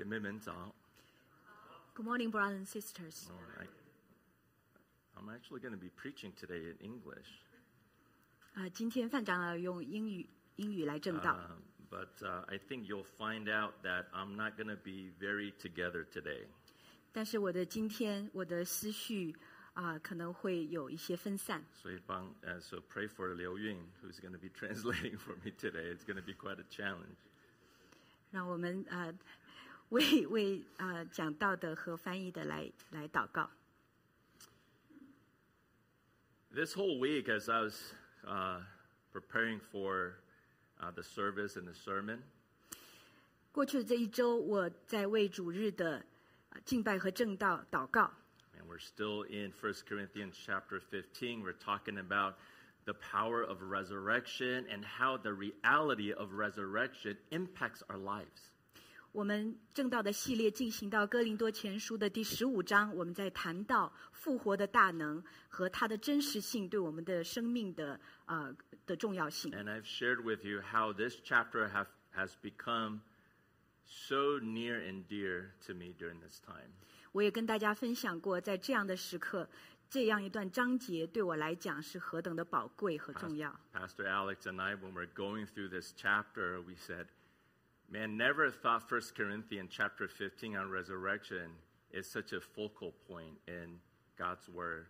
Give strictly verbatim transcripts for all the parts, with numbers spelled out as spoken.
姐妹们早。 Good morning, brothers and sisters. All right. I'm actually going to be preaching today in English. 啊、今天范长老用英语英语来正道。 Uh, but uh, I think you'll find out that I'm not going to be very together today. 但是我的今天我的思绪啊、可能会有一些分散。 所以帮, uh, so pray for Liu Yun, who's going to be translating for me today. It's going to be quite a challenge. 让我们啊、为为啊、讲道的和翻译的来来祷告。 This whole week, as I was uh, preparing for uh, the service and the sermon, 过去的这一周，我在为主日的呃敬拜和正道祷告。 and we're still in First Corinthians chapter fifteen, we're talking about the power of resurrection and how the reality of resurrection impacts our lives. 我们正道的系列进行到哥林多前书的第十五章，我们在谈到复活的大能和它的真实性对我们的生命的呃的重要性。 And I've shared with you how this chapter have, has become so near and dear to me during this time. 我也跟大家分享过，在这样的时刻，这样一段章节对我来讲是何等的宝贵和重要。 Pastor Alex and I, when we're going through this chapter, we said, man, never thought First Corinthians chapter fifteen on resurrection is such a focal point in God's word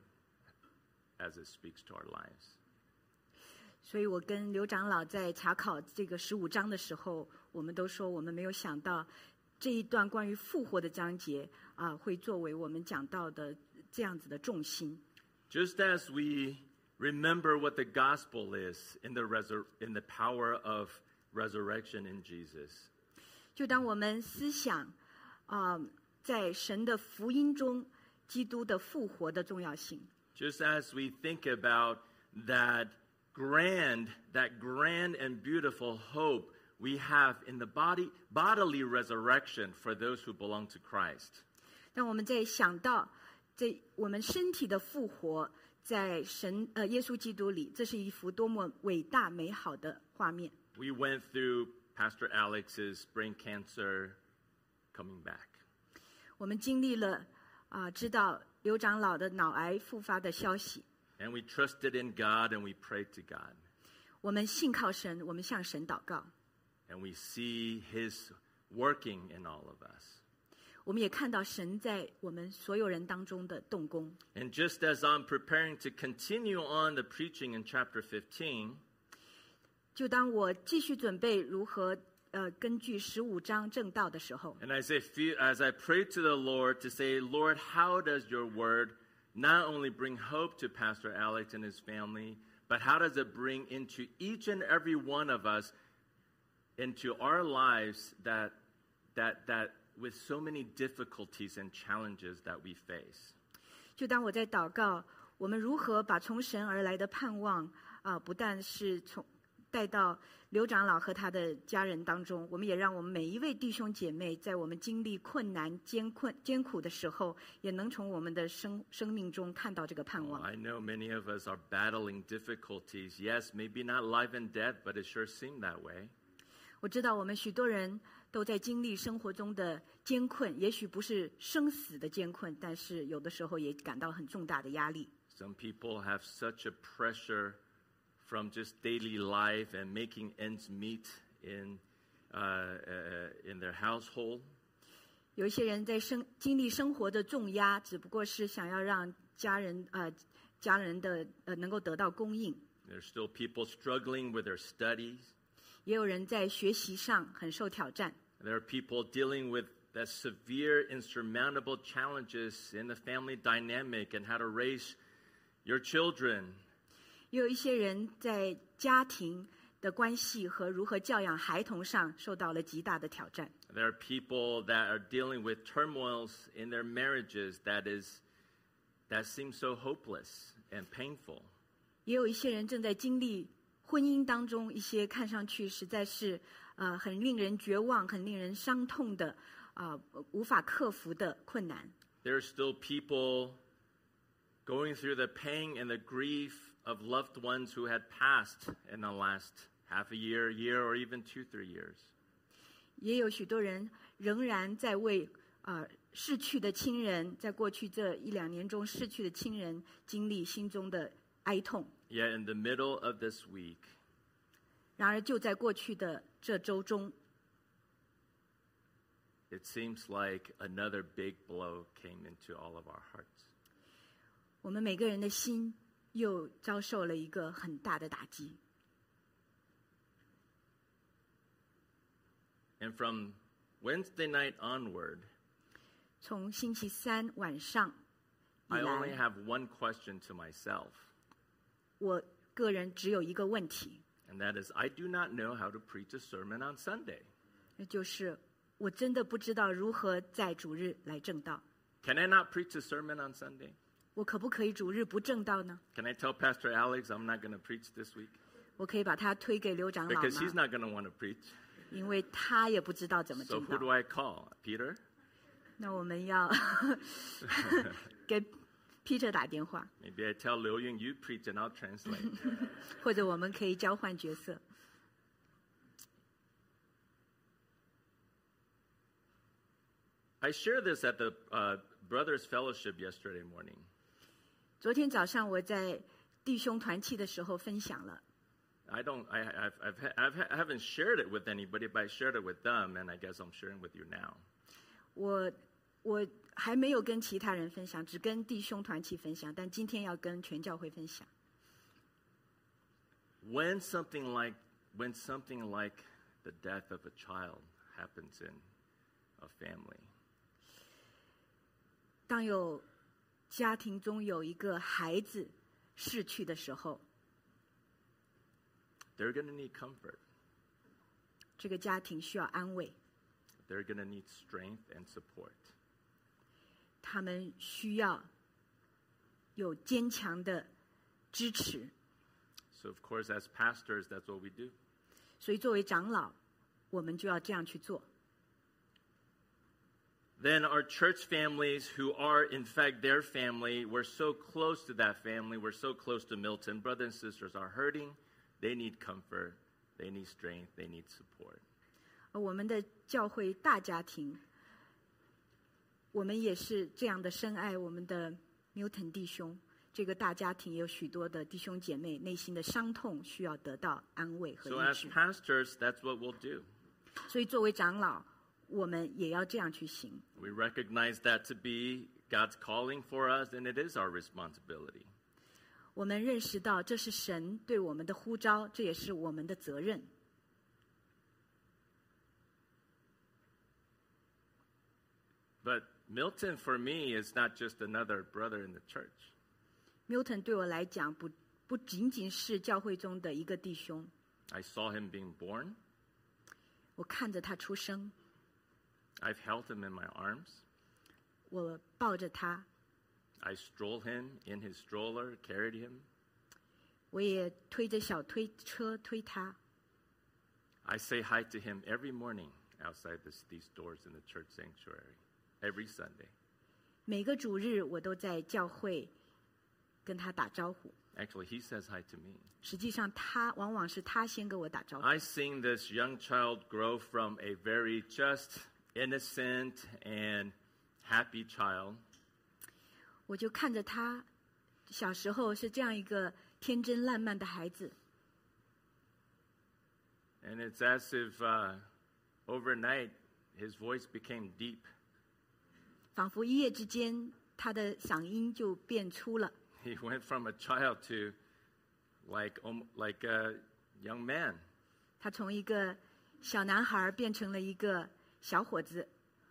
as it speaks to our lives. 所以我跟刘长老在查考这个十五章的时候，我们都说我们没有想到这一段关于复活的章节啊、会作为我们讲到的这样子的重心。 Just as we remember what the gospel is in the resur- in the power of resurrection in Jesus. 就当我们思想啊、在神的福音中，基督的复活的重要性。 Just as we think about that grand, that grand and beautiful hope we have in the body, bodily resurrection for those who belong to Christ. 当我们在想到这我们身体的复活，在神呃耶稣基督里，这是一幅多么伟大美好的画面。 We went through Pastor Alex's brain cancer coming back. 我们经历了啊、知道刘长老的脑癌复发的消息， And we trusted in God and we prayed to God. 我们信靠神，我们向神祷告， And we see his working in all of us. 我们也看到神在我们所有人当中的动工。 And just as I'm preparing to continue on the preaching in chapter fifteen, 就当我继续准备如何呃根据十五章正道的时候， and as I feel, as I pray to the Lord to say, Lord, how does your word not only bring hope to Pastor Alex and his family, but how does it bring into each and every one of us, into our lives that that that with so many difficulties and challenges that we face. 就当我在祷告，我们如何把从神而来的盼望啊、不但是从带到刘长老和他的家人当中，我们也让我们每一位弟兄姐妹，在我们经历困难、艰困、艰苦的时候，也能从我们的生生命中看到这个盼望。 I know many of us are battling difficulties. Yes, maybe not life and death, but it sure seemed that way. 我知道我们许多人都在经历生活中的艰困，也许不是生死的艰困，但是有的时候也感到很重大的压力。 Some people have such a pressure from just daily life and making ends meet in uh, uh, in their household. 有一些人在生经历生活的重压，只不过是想要让家人呃家人的呃能够得到供应。 There's still people struggling with their studies. 也有人在学习上很受挑战， There are people dealing with the severe, insurmountable challenges in the family dynamic and how to raise your children. 也有一些人在家庭的关系和如何教养孩童上受到了极大的挑战。 There are people that are dealing with turmoils in their marriages that is that seem so hopeless and painful. 也有一些人正在经历婚姻当中一些看上去实在是呃很令人绝望、很令人伤痛的啊、呃、无法克服的困难。 There are still people going through the pain and the grief of loved ones who had passed in the last half a year, year, or even two, three years. 也有许多人仍然在为呃逝去的亲人，在过去这一两年中逝去的亲人经历心中的哀痛。 Yet in the middle of this week, 然而就在过去的这周中， it seems like another big blow came into all of our hearts. 我们每个人的心又遭受了一个很大的打击。 And from Wednesday night onward, 从星期三晚上以 I only 来， have one question to myself, 我个人只有一个问题， and that is I do not know how to preach a sermon on Sunday. 那就是我真的不知道如何在主日来正道。 Can I not preach a sermon on Sunday? 我可不可以主日不正道呢？ Can I tell Pastor Alex I'm not going to preach this week? 我可以把它推给刘长老 Because he's 吗？ not going to want to preach. 因为他也不知道怎么 So 正 who do 道。 I call? Peter? 那我们要给 Peter 打电话， Maybe I tell Liu Yun, you preach and I'll translate. 或者我们可以交换角色。 I shared this at the uh, Brothers Fellowship yesterday morning. 昨天早上我在弟兄团契的时候分享了， I don't, I, I've, I've, I've, I haven't shared it with anybody, but I shared it with them, and I guess I'm sharing with you now. 我我还没有跟其他人分享，只跟弟兄团契分享，但今天要跟全教会分享。 When something like, when something like the death of a child happens in a family, 当有家庭中有一个孩子逝去的时候， they're going to need comfort. 这个家庭需要安慰， They're going to need strength and support. 他们需要有坚强的支持。 So of course, as pastors, that's what we do. 所以作为长老，我们就要这样去做。 Then our church families who are in fact their family, we're so close to that family, we're so close to Milton. Brothers and sisters are hurting, they need comfort, they need strength, they need support. 而我们的教会大家庭，我们也是这样的深爱我们的 Milton 弟兄。这个大家庭也有许多的弟兄姐妹，内心的伤痛需要得到安慰和 So 医 as 治。 pastors, that's what we'll do. 所以作为长老，我们也要这样去行。 We recognize that to be God's calling for us, and it is our responsibility. 我们认识到这是神对我们的呼召，这也是我们的责任。 But Milton, for me, is not just another brother in the church. Milton 对我来讲，不不仅仅是教会中的一个弟兄， I saw him being born. 我看着他出生， I've held him in my arms. 我抱着他， I strolled him in his stroller, carried him. 我也推着小推车推他。 I say hi to him every morning outside this, these doors in the church sanctuary, every Sunday. 每个主日我都在教会跟他打招呼。 Actually, he says hi to me. 实际上他往往是他先跟我打招呼。 I seen this young child grow from a very just, innocent, and happy child 我就看着他小时候是这样一个天真烂漫的孩子， and it's as if uh, overnight his voice became deep. 仿佛一夜之间他的嗓音就变粗了。 He went from a child to like, um, like a young man. 他从一个小男孩变成了一个小伙子，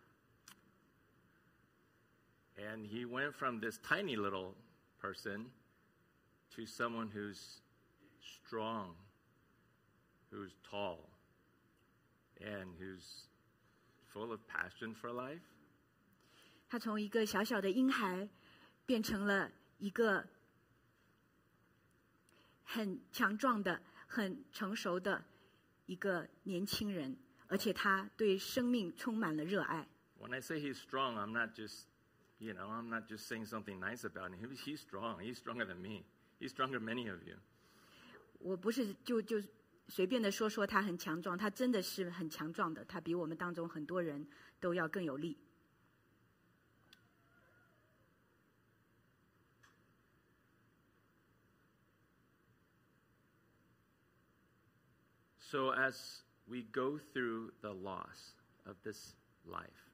And he went from this tiny little person to someone who's strong, who's tall, and who's full of passion for life. 他从一个小小的婴孩变成了一个很强壮的、很成熟的一个年轻人，而且他对生命充满了热爱。 When I say he's strong, I'm not just, you know, I'm not just saying something nice about him. He's strong. He's stronger than me. He's stronger than many of you. 我不是就就随便的说说他很强壮，他真的是很强壮的，他比我们当中很多人都要更有力。 So as we go through the loss of this life,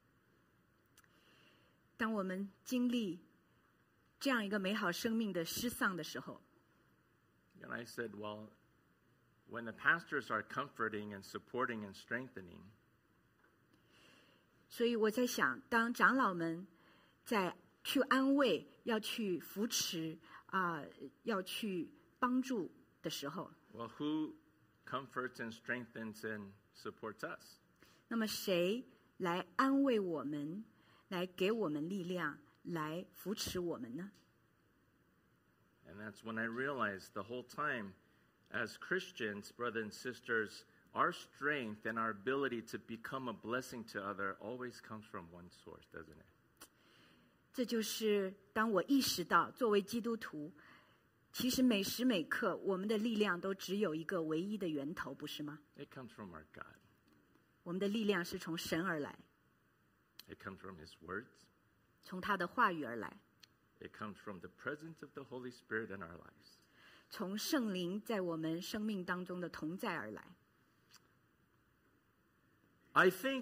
当我们经历这样一个美好生命的失丧的时候， and I said, well, when the pastors are comforting and supporting and strengthening, 所以我在想，当长老们在去安慰、要去扶持啊、呃，要去帮助的时候， well, who comforts and strengthens and supports us? 那么谁来安慰我们，来给我们力量，来扶持我们呢？ And that's when I realized the whole time, as Christians, brothers and sisters, our strength and our ability to become a blessing to others always comes from one source, doesn't it? 这就是当我意识到，作为基督徒，其实每时每刻我们的力量都只有一个唯一的源头，不是吗？ It comes from our God. 我们的力量是从神而来， It comes from His words. 从他的话语而来， It comes from the presence of the Holy Spirit in our lives. 从圣灵在我们生命当中的同在而来。 I think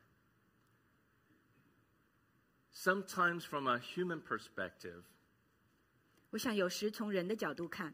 sometimes from a human perspective, 我想有时从人的角度看，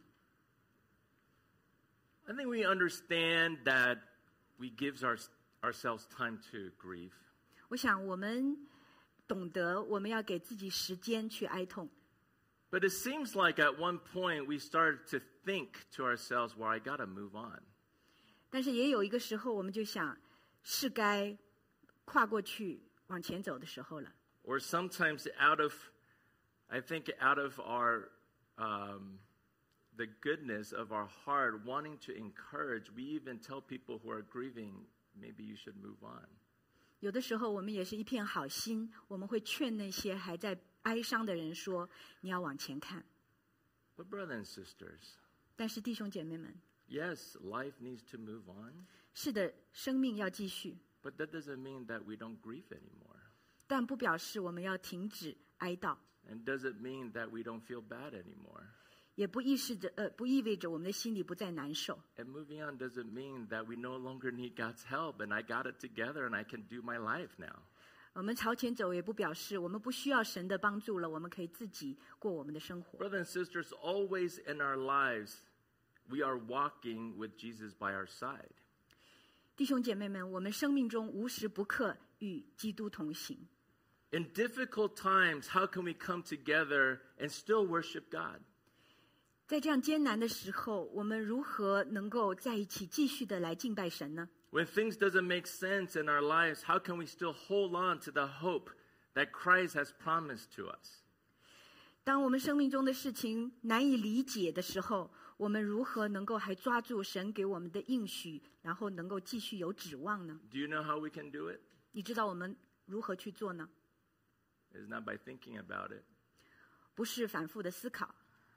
I think we understand that we give our, ourselves time to grieve. 我想我们懂得我们要给自己时间去哀痛。 But it seems like at one point we started to think to ourselves, well, I got to move on. 但是也有一个时候，我们就想，是该跨过去往前走的时候了。 Or sometimes out of, I think out of our, um, the goodness of our heart, wanting to encourage, we even tell people who are grieving, maybe you should move on. 有的时候，我们也是一片好心，我们会劝那些还在哀伤的人说：“你要往前看。” But brothers and sisters, 但是弟兄姐妹们， yes, life needs to move on, 是的，生命要继续， but that doesn't mean that we don't grieve anymore. 但不表示我们要停止哀悼， And doesn't mean that we don't feel bad anymore. 也不意示着呃，不意味着我们的心里不再难受。 And moving on doesn't mean that we no longer need God's help and I got it together and I can do my life now. 我们朝前走，也不表示我们不需要神的帮助了，我们可以自己过我们的生活。 Brothers and sisters, always in our lives, we are walking with Jesus by our side. 弟兄姐妹们，我们生命中无时不刻与基督同行。 In difficult times, how can we come together and still worship God? 在这样艰难的时候，我们如何能够在一起继续的来敬拜神呢？ When things doesn't make sense in our lives, how can we still hold on to the hope that Christ has promised to us? 当我们生命中的事情难以理解的时候，我们如何能够还抓住神给我们的应许，然后能够继续有指望呢？ Do you know how we can do it? 你知道我们如何去做呢？ It's not by thinking about it, 不是反复的思考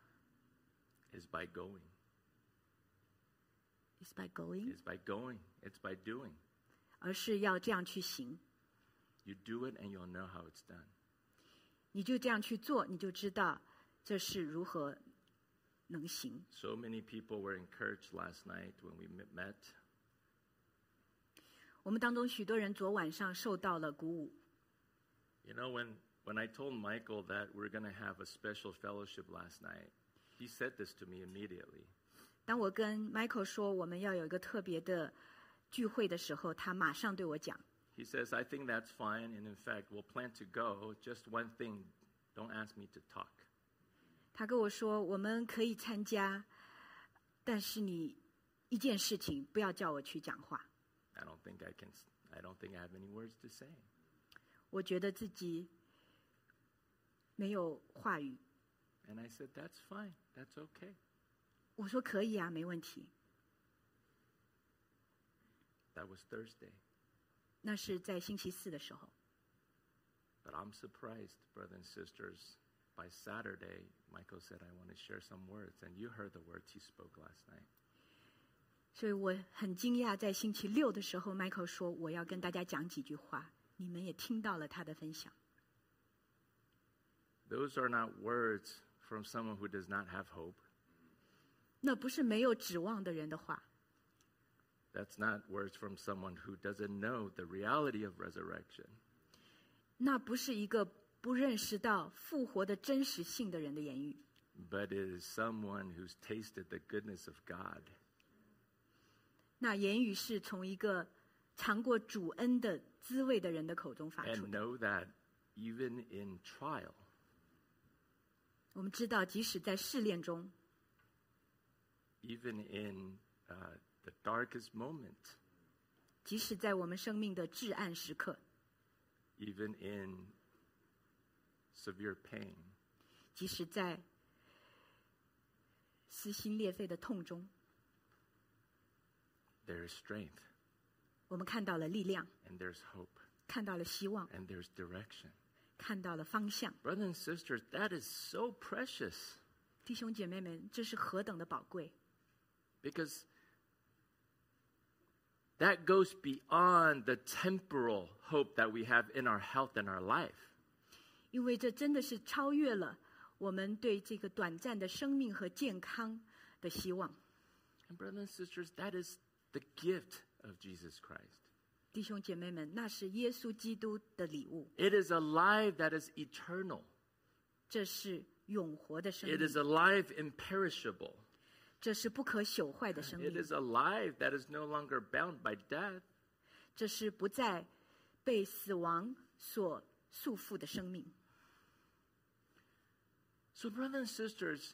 it's by going. ，is by going， It's by going. It's by doing. 而是要这样去行。 You do it and you'll know how it's done. 你就这样去做，你就知道这是如何能行。 So many people were encouraged last night when we met. 我们当中许多人昨晚上受到了鼓舞。 You know, when, when I told Michael that we're going to have a special fellowship last night, he said this to me immediately. 当我跟 Michael 说我们要有一个特别的聚会的时候，他马上对我讲。 He says, I think that's fine, and in fact, we'll plan to go. Just one thing, don't ask me to talk. 他跟我说我们可以参加，但是你一件事情不要叫我去讲话。 I don't think I can, I don't think I have any words to say. 我觉得自己没有话语。 And I said, that's fine, that's okay. 我说可以啊，没问题。 That was Thursday. 那是在星期四的时候。 But I'm surprised, brothers and sisters. By Saturday, Michael said, I want to share some words. And you heard the words he spoke last night. 所以我很惊讶，在星期六的时候 ，Michael 说我要跟大家讲几句话，你们也听到了他的分享。 Those are not words from someone who does not have hope. 那不是没有指望的人的话， That's not words from someone who doesn't know the reality of resurrection. 那不是一个不认识到复活的真实性的人的言语， But it is someone who's tasted the goodness of God. 那言语是从一个尝过主恩的滋味的人的口中发出 And 的。 know that even in trial, 我们知道，即使在试炼中， even in uh, the darkest moment, 即使在我们生命的至暗时刻， even in severe pain, 即使在撕心裂肺的痛中， there is strength, 我们看到了力量， and there's hope, 看到了希望， and there's direction. 看到了方向。 Brothers and sisters, that is so precious 弟兄姐妹们，这是何等的宝贵！ because that goes beyond the temporal hope that we have in our health and our life. 因为这真的是超越了我们对这个短暂的生命和健康的希望。 And brothers and sisters, that is the gift of Jesus Christ. 弟兄姐妹们，那是耶稣基督的礼物， It is a life that is eternal. 这是永活的生 It 命， is a life imperishable. 这是不可朽坏的生 It 命， is a life that is no longer bound by death. 这是不再被死亡所束缚的生命。 So, brothers and sisters,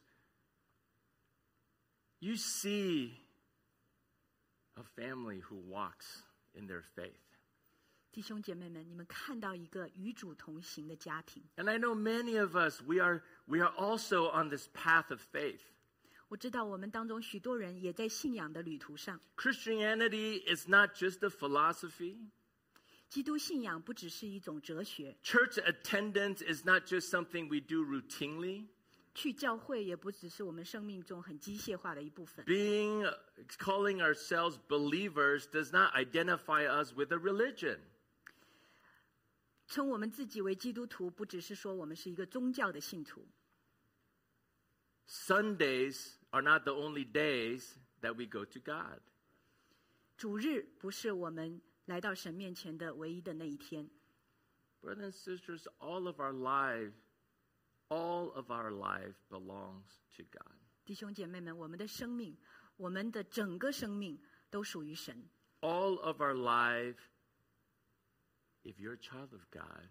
you see a family who walks in their faith. 弟兄姐妹们，你们看到一个与主同行的家庭， And I know many of us, we are, we are also on this path of faith. 我知道我们当中许多人也在信仰的旅途上。 Christianity is not just a philosophy. 基督信仰不只是一种哲学， Church attendance is not just something we do routinely. 去教会也不只是我们生命中很机械化的一部分。 Being, calling ourselves believers does not identify us with a religion. 称我们自己为基督徒，不只是说我们是一个宗教的信徒。 Sundays are not the only days that we go to God. 主日不是我们来到神面前的唯一的那一天。 Brothers and sisters, all of our life, all of our life belongs to God. 弟兄姐妹们，我们的生命，我们的整个生命都属于神。 All of our life, if you're a child of God,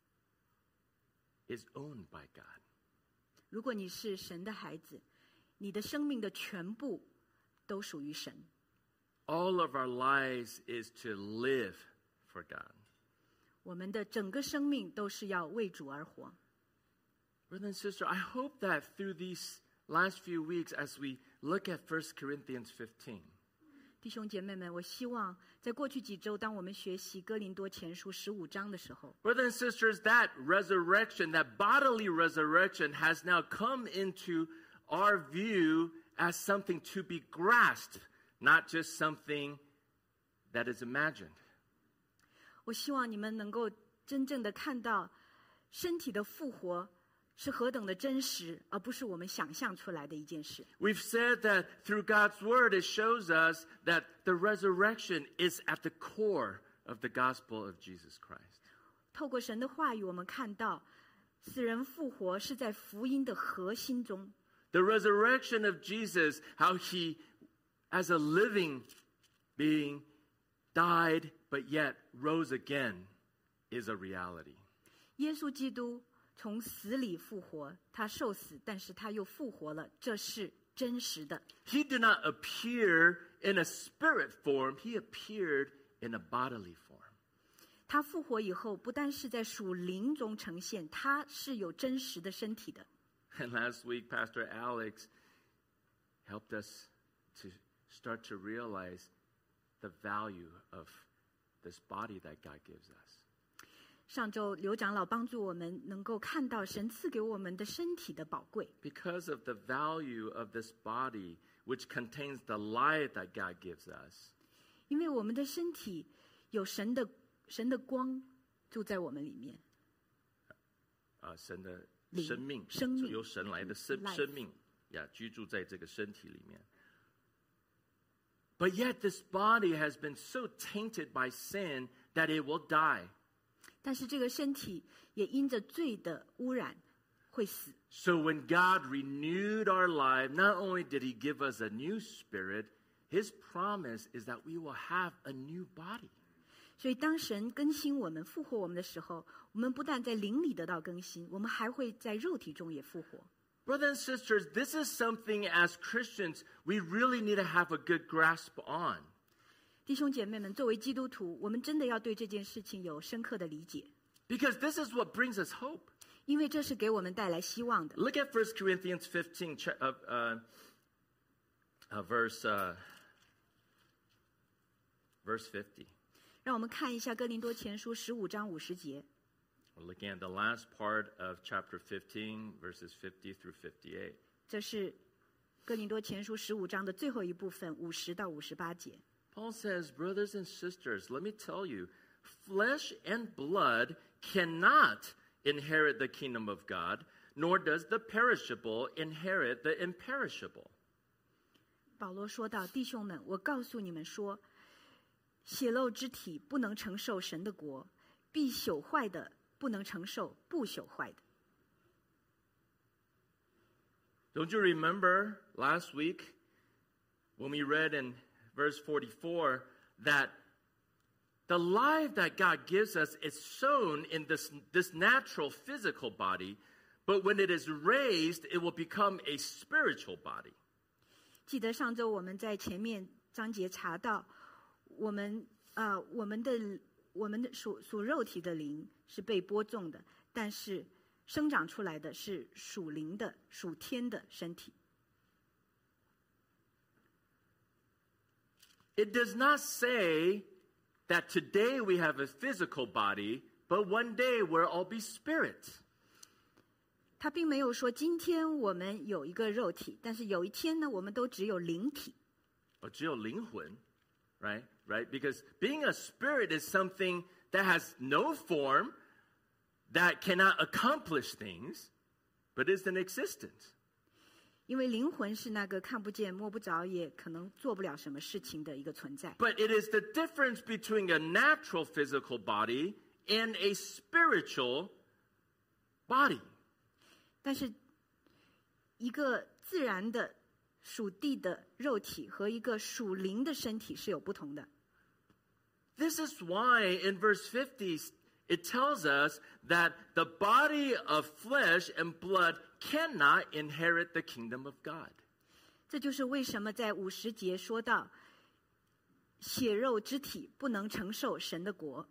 is owned by God. 如果你是神的孩子，你的生命的全部都属于神。 All of our lives is to live for God. 我们的整个生命都是要为主而活。 Brother and sister, I hope that through these last few weeks as we look at First Corinthians fifteen, 弟兄姐妹们，我希望在过去几周，当我们学习哥林多前书十五章的时候， brothers and sisters, that resurrection, that bodily resurrection has now come into our view as something to be grasped, not just something that is imagined. 我希望你们能够真正的看到身体的复活是何等的真实，而不是我们想象出来的一件事。 We've said that through God's word, it shows us that the resurrection is at the core of the gospel of Jesus Christ. 透过神的话语，我们看到死人复活是在福音的核心中。 The resurrection of Jesus, how he, as a living being, died but yet rose again, is a reality. 耶稣基督从死里复活，他受死，但是他又复活了，这是真实的。 He did not appear in a spirit form, he appeared in a bodily form. 他复活以后，不但是在属灵中呈现，他是有真实的身体的。 And last week, Pastor Alex helped us to start to realize the value of this body that God gives us. 上周刘长老帮助我们能够看到神赐给我们的身体的宝贵， because of the value of this body, which contains the life that God gives us. 因为我们的身体有神的神的光住在我们里面。 啊，神的灵， 生命， 生命， 由神来的生 life 生命呀，居住在这个身体里面。But yet this body has been so tainted by sin that it will die. 但是这个身体也因着罪的污染会死。 So when God renewed our life, not only did he give us a new spirit, his promise is that we will have a new body. 所以当神更新我们、复活我们的时候，我们不但在灵里得到更新，我们还会在肉体中也复活。 Brothers and sisters, this is something as Christians we really need to have a good grasp on. 弟兄姐妹们，作为基督徒，我们真的要对这件事情有深刻的理解， Because this is what brings us hope. 因为这是给我们带来希望的。 Look at First Corinthians fifteen, ch- uh, uh, uh, verse, uh, verse fifty. 让我们看一下哥林多前书十五章五十节。 We're looking at the last part of chapter fifteen, verses fifty through fifty-eight. 这是哥林多前书十五章的最后一部分，五十到五十八节。 Paul says, brothers and sisters, let me tell you, flesh and blood cannot inherit the kingdom of God, nor does the perishable inherit the imperishable. 保罗说道：“弟兄们，我告诉你们说，血肉之体不能承受神的国，必朽坏的不能承受不朽坏的。” Don't you remember last week when we read in verse forty-four that the life that God gives us is sown in this, this natural physical body, but when it is raised, it will become a spiritual body. 记得上周我们在前面章节查到，我们呃我们的我们的属属肉体的灵是被播种的，但是生长出来的是属灵的、属天的身体。 It does not say that today we have a physical body, but one day we'll all be spirit. 他并没有说今天我们有一个肉体，但是有一天呢，我们都只有灵体。 Or 只有灵魂, right? Right? Because being a spirit is something that has no form, that cannot accomplish things, but is in existence. 因为灵魂是那个看不见、摸不着，也可能做不了什么事情的一个存在。 But it is the difference between a natural physical body and a spiritual body. 但是，一个自然的属地的肉体和一个属灵的身体是有不同的。 This is why in verse fifty, it tells us that the body of flesh and blood cannot inherit the kingdom of God. 这就是为什么在五十节说到，血肉之体不能承受神的国。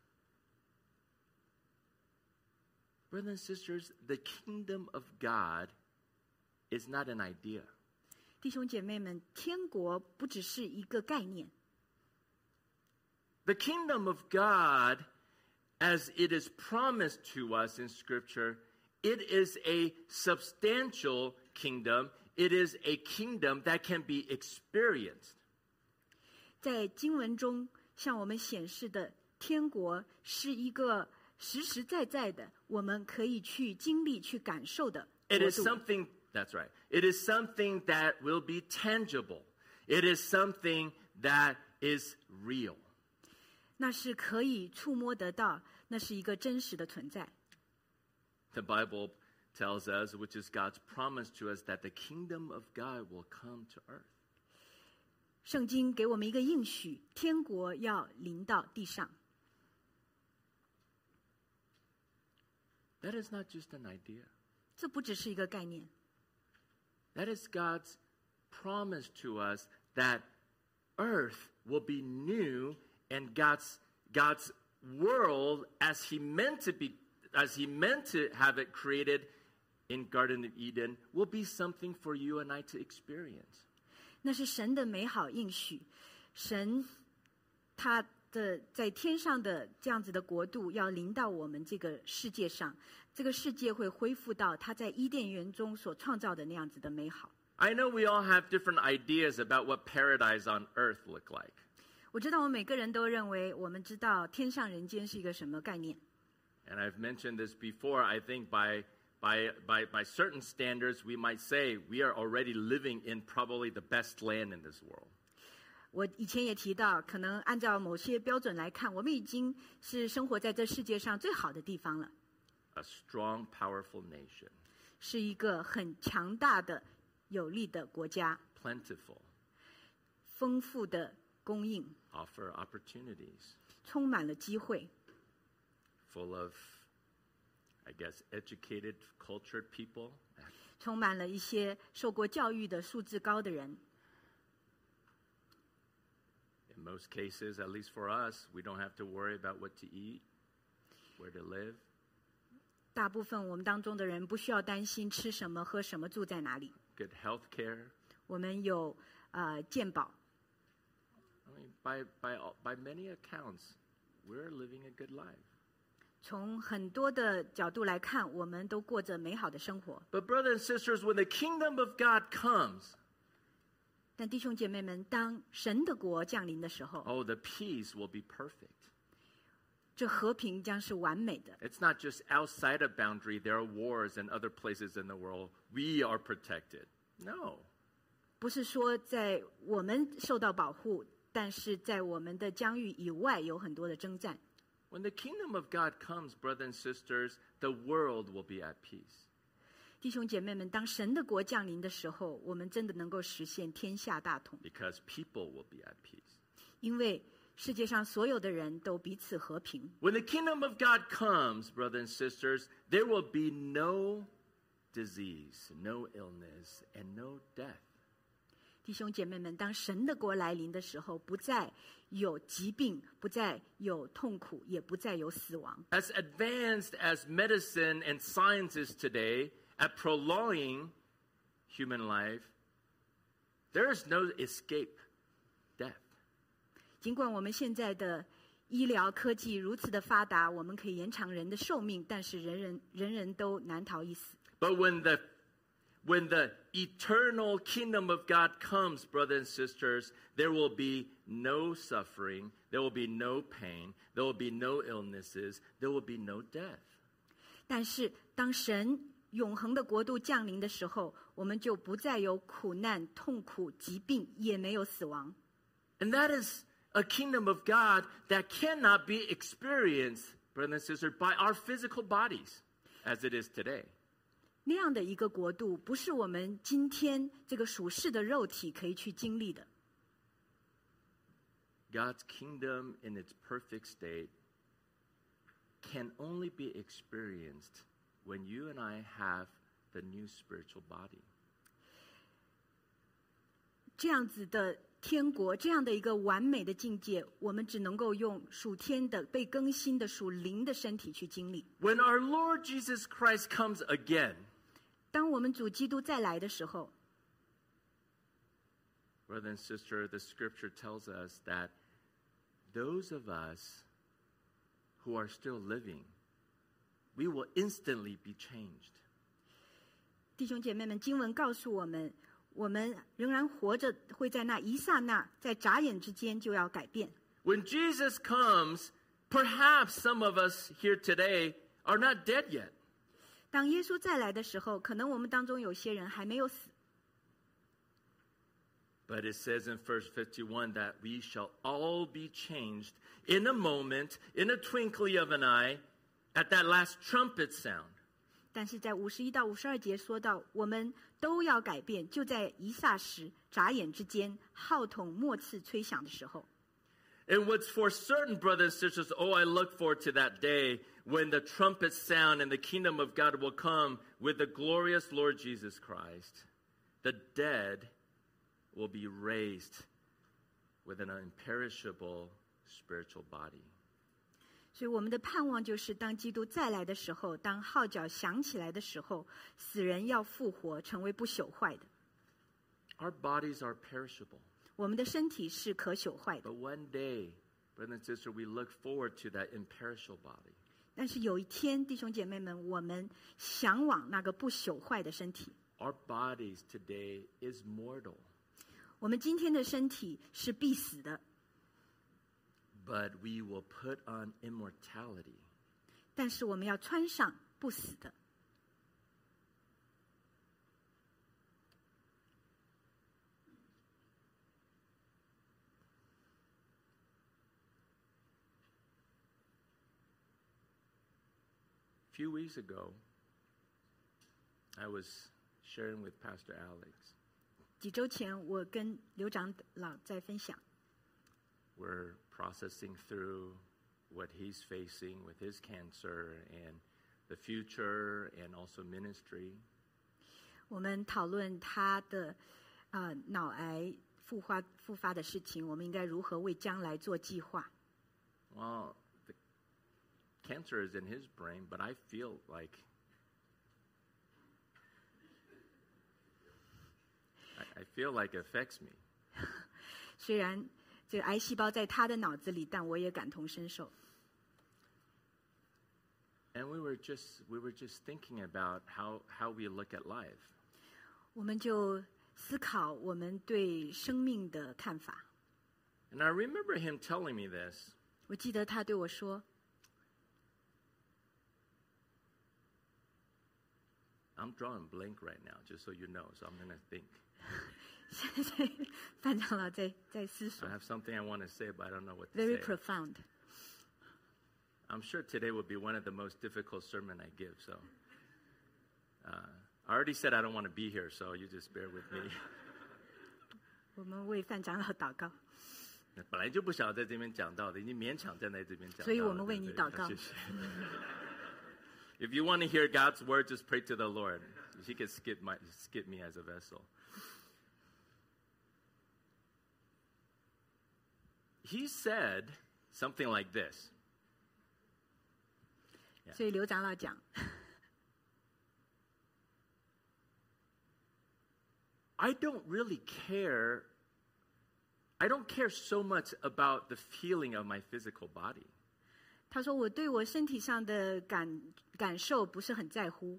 Brothers and sisters, the kingdom of God is not an idea. 弟兄姐妹们，天国不只是一个概念。 The kingdom of God, as it is promised to us in Scripture, it is a substantial kingdom. It is a kingdom that can be experienced. 在经文中向我们显示的天国是一个实实在在的，我们可以去经历、去感受的 It 国 is 度。 something, that's right. It is something that will be tangible. It is something that is real. 那是可以触摸得到，那是一个真实的存在。 The Bible tells us, which is God's promise to us, that the kingdom of God will come to earth. 圣经给我们一个应许，天国要临到地上。 That is not just an idea. 这不只是一个概念， That is God's promise to us that earth will be new and God's, God's world as he meant to be, as he meant to have it created in Garden of Eden will be something for you and I to experience. 那是神的美好应许。神他这在天上的这样子的国度要临到我们这个世界上，这个世界会恢复到他在伊甸园中所创造的那样子的美好。 I know we all have different ideas about what paradise on earth look like. 我知道我们每个人都认为我们知道天上人间是一个什么概念。 And I've mentioned this before. I think by by by by certain standards, we might say we are already living in probably the best land in this world. 我以前也提到，可能按照某些标准来看，我们已经是生活在这世界上最好的地方了。 A strong, powerful nation. 是一个很强大的、有力的国家。 Plentiful. 丰富的供应。 Offer opportunities. 充满了机会。 Full of, I guess, educated, cultured people. 充满了一些受过教育的、素质高的人。 In most cases, at least for us, we don't have to worry about what to eat, where to live. 大部分我们当中的人不需要担心吃什么、喝什么、住在哪里。 Good health care. 我们有呃健保。 I mean, by by by many accounts, we're living a good life. 从很多的角度来看，我们都过着美好的生活。 But brothers and sisters, when the kingdom of God comes, 但弟兄姐妹们，当神的国降临的时候， oh, the peace will be perfect. 这和平将是完美的。 It's not just outside of boundary. There are wars in other places in the world. We are protected. No. 不是说在我们受到保护，但是在我们的疆域以外有很多的征战。 When the kingdom of God comes, brothers and sisters, the world will be at peace. 弟兄姐妹们，当神的国降临的时候，我们真的能够实现天下大同。 Because people will be at peace. 因为世界上所有的人都彼此和平。 When the kingdom of God comes, brothers and sisters, there will be no disease, no illness, and no death. 弟兄姐妹们，当神的国来临的时候，不再有疾病，不再有痛苦，也不再有死亡。 As advanced as medicine and science is today at prolonging human life, there is no escape death. 尽管我们现在的医疗科技如此的发达，我们可以延长人的寿命，但是人人人人都难逃一死。 But when the when the eternal kingdom of God comes, brothers and sisters, there will be no suffering, there will be no pain, there will be no illnesses, there will be no death. 但是当神永恒的国度降临的时候，我们就不再有苦难、痛苦、疾病，也没有死亡。 And that is a kingdom of God that cannot be experienced, brothers and sisters, by our physical bodies as it is today. 那样的一个国度，不是我们今天这个属世的肉体可以去经历的。 God's kingdom in its perfect state can only be experienced when you and I have the new spiritual body. 这样子的天国，这样的一个完美的境界，我们只能够用属天的、被更新的属灵的身体去经历。 When our Lord Jesus Christ comes again, 当我们主基督再来的时候， brother and sister, the scripture tells us that those of us who are still living, we will instantly be changed. 弟兄姐妹们，经文告诉我们，我们仍然活着，会在那一刹那，在眨眼之间就要改变。 When Jesus comes, perhaps some of us here today are not dead yet. 当耶稣再来的时候，可能我们当中有些人还没有死。 But it says in verse fifty-one that we shall all be changed in a moment, in a twinkling of an eye, at that last trumpet sound. 但是在五十一到五十二节说到，我们都要改变，就在一霎时、眨眼之间，号筒末次吹响的时候。 And what's for certain, brothers and sisters, oh, I look forward to that day when the trumpets sound and the kingdom of God will come with the glorious Lord Jesus Christ. The dead will be raised with an imperishable spiritual body. 所以我们的盼望就是，当基督再来的时候，当号角响起来的时候，死人要复活，成为不朽坏的。 Our bodies are perishable. 我们的身体是可朽坏的。 But one day, brother and sister, we look forward to that imperishable body. 但是有一天，弟兄姐妹们，我们向往那个不朽坏的身体。 Our bodies today is mortal. 我们今天的身体是必死的， But we will put on immortality. 但是我们要穿上不死的。 A few weeks ago, I was sharing with Pastor Alex. 几周前，我跟刘长老在分享， We're processing through what he's facing with his cancer and the future and also ministry. 我们讨论他的呃脑癌复发复发的事情，我们应该如何为将来做计划。 Well, the cancer is in his brain, but I feel like I, I feel like it affects me. 虽然这个癌细胞在他的脑子里，但我也感同身受。 And we were just we were just thinking about how how we look at life. 我们就思考我们对生命的看法。 And I remember him telling me this. 我记得他对我说 I'm drawing blank right now, just so you know, so I'm going to think. 现在范长老在在思索 I have something I want to say, but I don't know what to ，very say. profound。 I'm sure today will be one of the most difficult sermon I give, so. Uh, I already said I don't want to be here, so you just bear with me. 我们为范长老祷告， 本来就不想在这边讲到的，已经勉强站在这边讲到了。 所以我们为你祷告。 谢谢。If you want to hear God's word, just pray to the Lord. He can skip my skip me as a vessel. He said something like this. 所以刘长老讲， I don't really care. I don't care so much about the feeling of my physical body. 他说我对我身体上的感感受不是很在乎。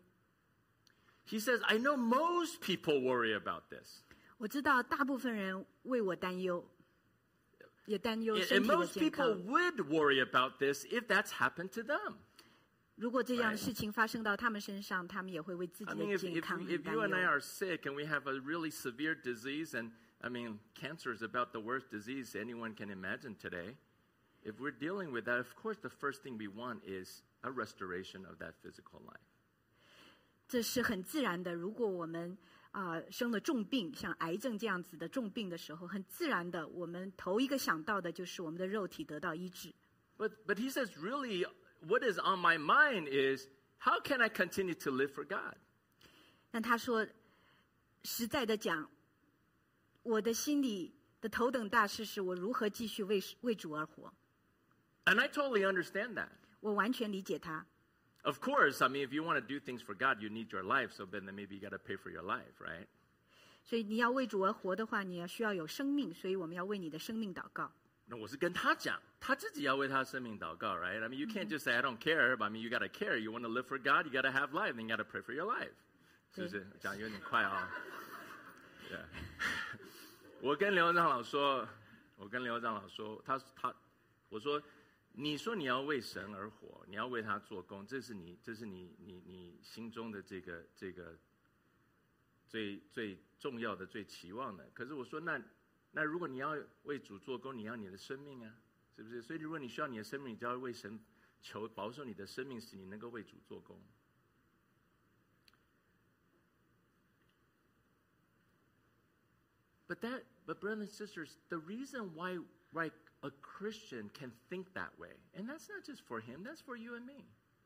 He says, I know most people worry about this. 我知道大部分人为我担忧，也担忧 And, 身 and 体的 most 健 people 康。 would worry about this if that's happened to them. 如果这样的事情发生到他们身上，他们也会为自 I 己 mean, 的 if, 健 if, 康 if 担 you and I 忧。 are sick and we have a really severe disease, and I mean, cancer is about the worst disease anyone can imagine today. If we're dealing with that, of course, the first thing we want is a restoration of that physical life. 这是很自然的。如果我们啊、呃、生了重病，像癌症这样子的重病的时候，很自然的，我们头一个想到的就是我们的肉体得到医治。 But but he says, really, what is on my mind is how can I continue to live for God? 但他说，实在的讲，我的心里的头等大事是我如何继续为为主而活。 And I totally understand that. 我完全理解他。 Of course, I mean, if you want to do things for God, you need your life. So then maybe you got to pay for your life, right? 所以你要为主而活的话，你要需要有生命，所以我们要为你的生命祷告。 那我是跟他讲，他自己要为他生命祷告 right? I mean, you can't just say, I don't care. But I mean, you got to care. You want to live for God, you got to have life. Then you got to pray for your life. 是不是？讲有点快啊。Yeah. 我跟刘长老说，我跟刘长老说，他他，我说，你说你要为神而活，你要为他做工，这是你，这是你你你心中的这个这个最最重要的、最期望的。可是我说，那那如果你要为主做工，你要你的生命啊，是不是？所以如果你需要你的生命，你就要为神求保守你的生命，使你能够为主做工。But that, but brothers and sisters, the reason why, why a Christian can think that way, and that's not just for him, that's for you and me.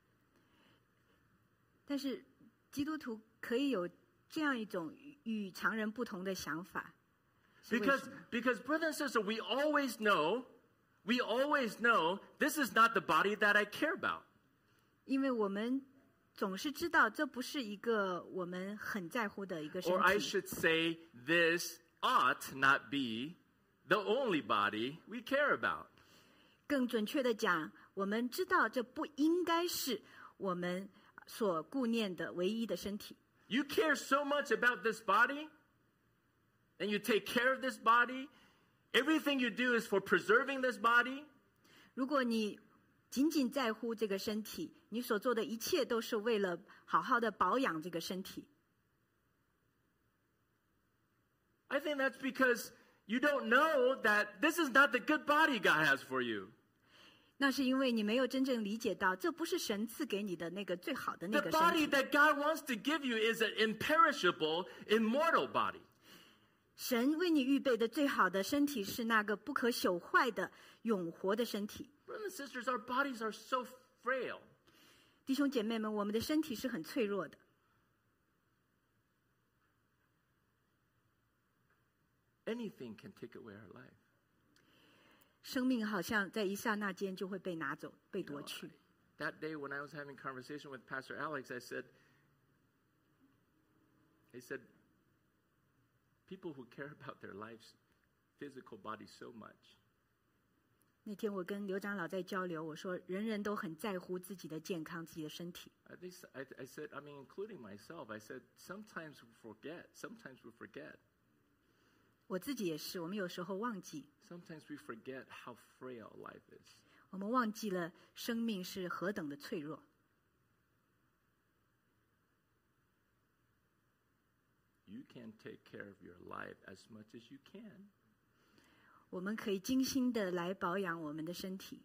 但是基督徒可以有这样一种与常人不同的想法，是为 Because, 什么？ because brothers and sisters, we always know, we always know this is not the body that I care about. 因为我们总是知道，这不是一个我们很在乎的一个身 Or I 体。 should say, this ought not be the only body we care about. 更准确的讲，我们知道这不应该是我们所顾念的唯一的身体。 You care so much about this body, and you take care of this body. Everything you do is for preserving this body. 如果你仅仅在乎这个身体，你所做的一切都是为了好好的保养这个身体。 I think that's because you don't know that this is not the good body God has for you. 那是因为你没有真正理解到，这不是神赐给你的那个最好的那 The 个身 body 体。 that God wants to give you is an imperishable, immortal body. 神为你预备的最好的身体是那个不可朽坏的永活的身体。 Brothers and sisters, our bodies are so frail. 弟兄姐妹们，我们的身体是很脆弱的。 Anything can take away our life. 生命好像在一刹那间就会被拿走、被夺去。 That day when I was having conversation with Pastor Alex, I said, he said, people who care about their lives, physical body so much. 那天我跟刘长老在交流，我说人人都很在乎自己的健康、自己的身体。 I, think, I, I said, I mean, including myself, I said, sometimes we forget, sometimes we forget. 我自己也是，我们有时候忘记， Sometimes we forget how frail life is. 我们忘记了生命是何等的脆弱。 You can take care of your life as much as you can. 我们可以精心的来保养我们的身体，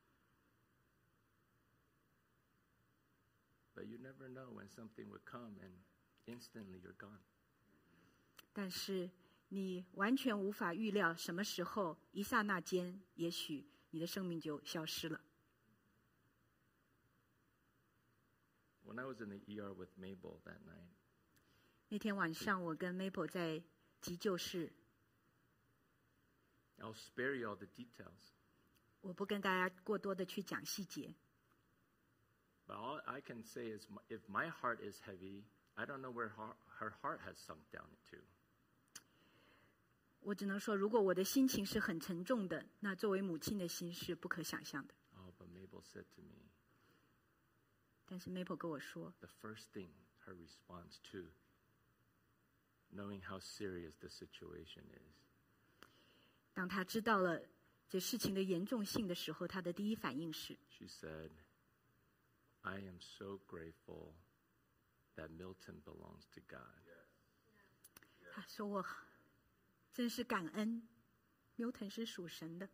But you never know when something would come and instantly you're gone. 但是你完全无法预料什么时候，一刹那间，也许你的生命就消失了。 When I was in the E R with Mabel that night, 那天晚上，我跟 Maple 在急救室， I'll spare you all the details. 我不跟大家过多的去讲细节， But all I can say is my- if my heart is heavy, I don't know where her, her heart has sunk down into. 我只能说，如果我的心情是很沉重的，那作为母亲的心是不可想象的。 Oh, but Mabel said to me, 但是 Maple 跟我说， the first thing her response to knowing how serious the situation is, 当他知道了这事情的严重性的时候，他的第一反应是， she said, I am so grateful that Milton belongs to God. 他说我真是感恩，Milton是属神的。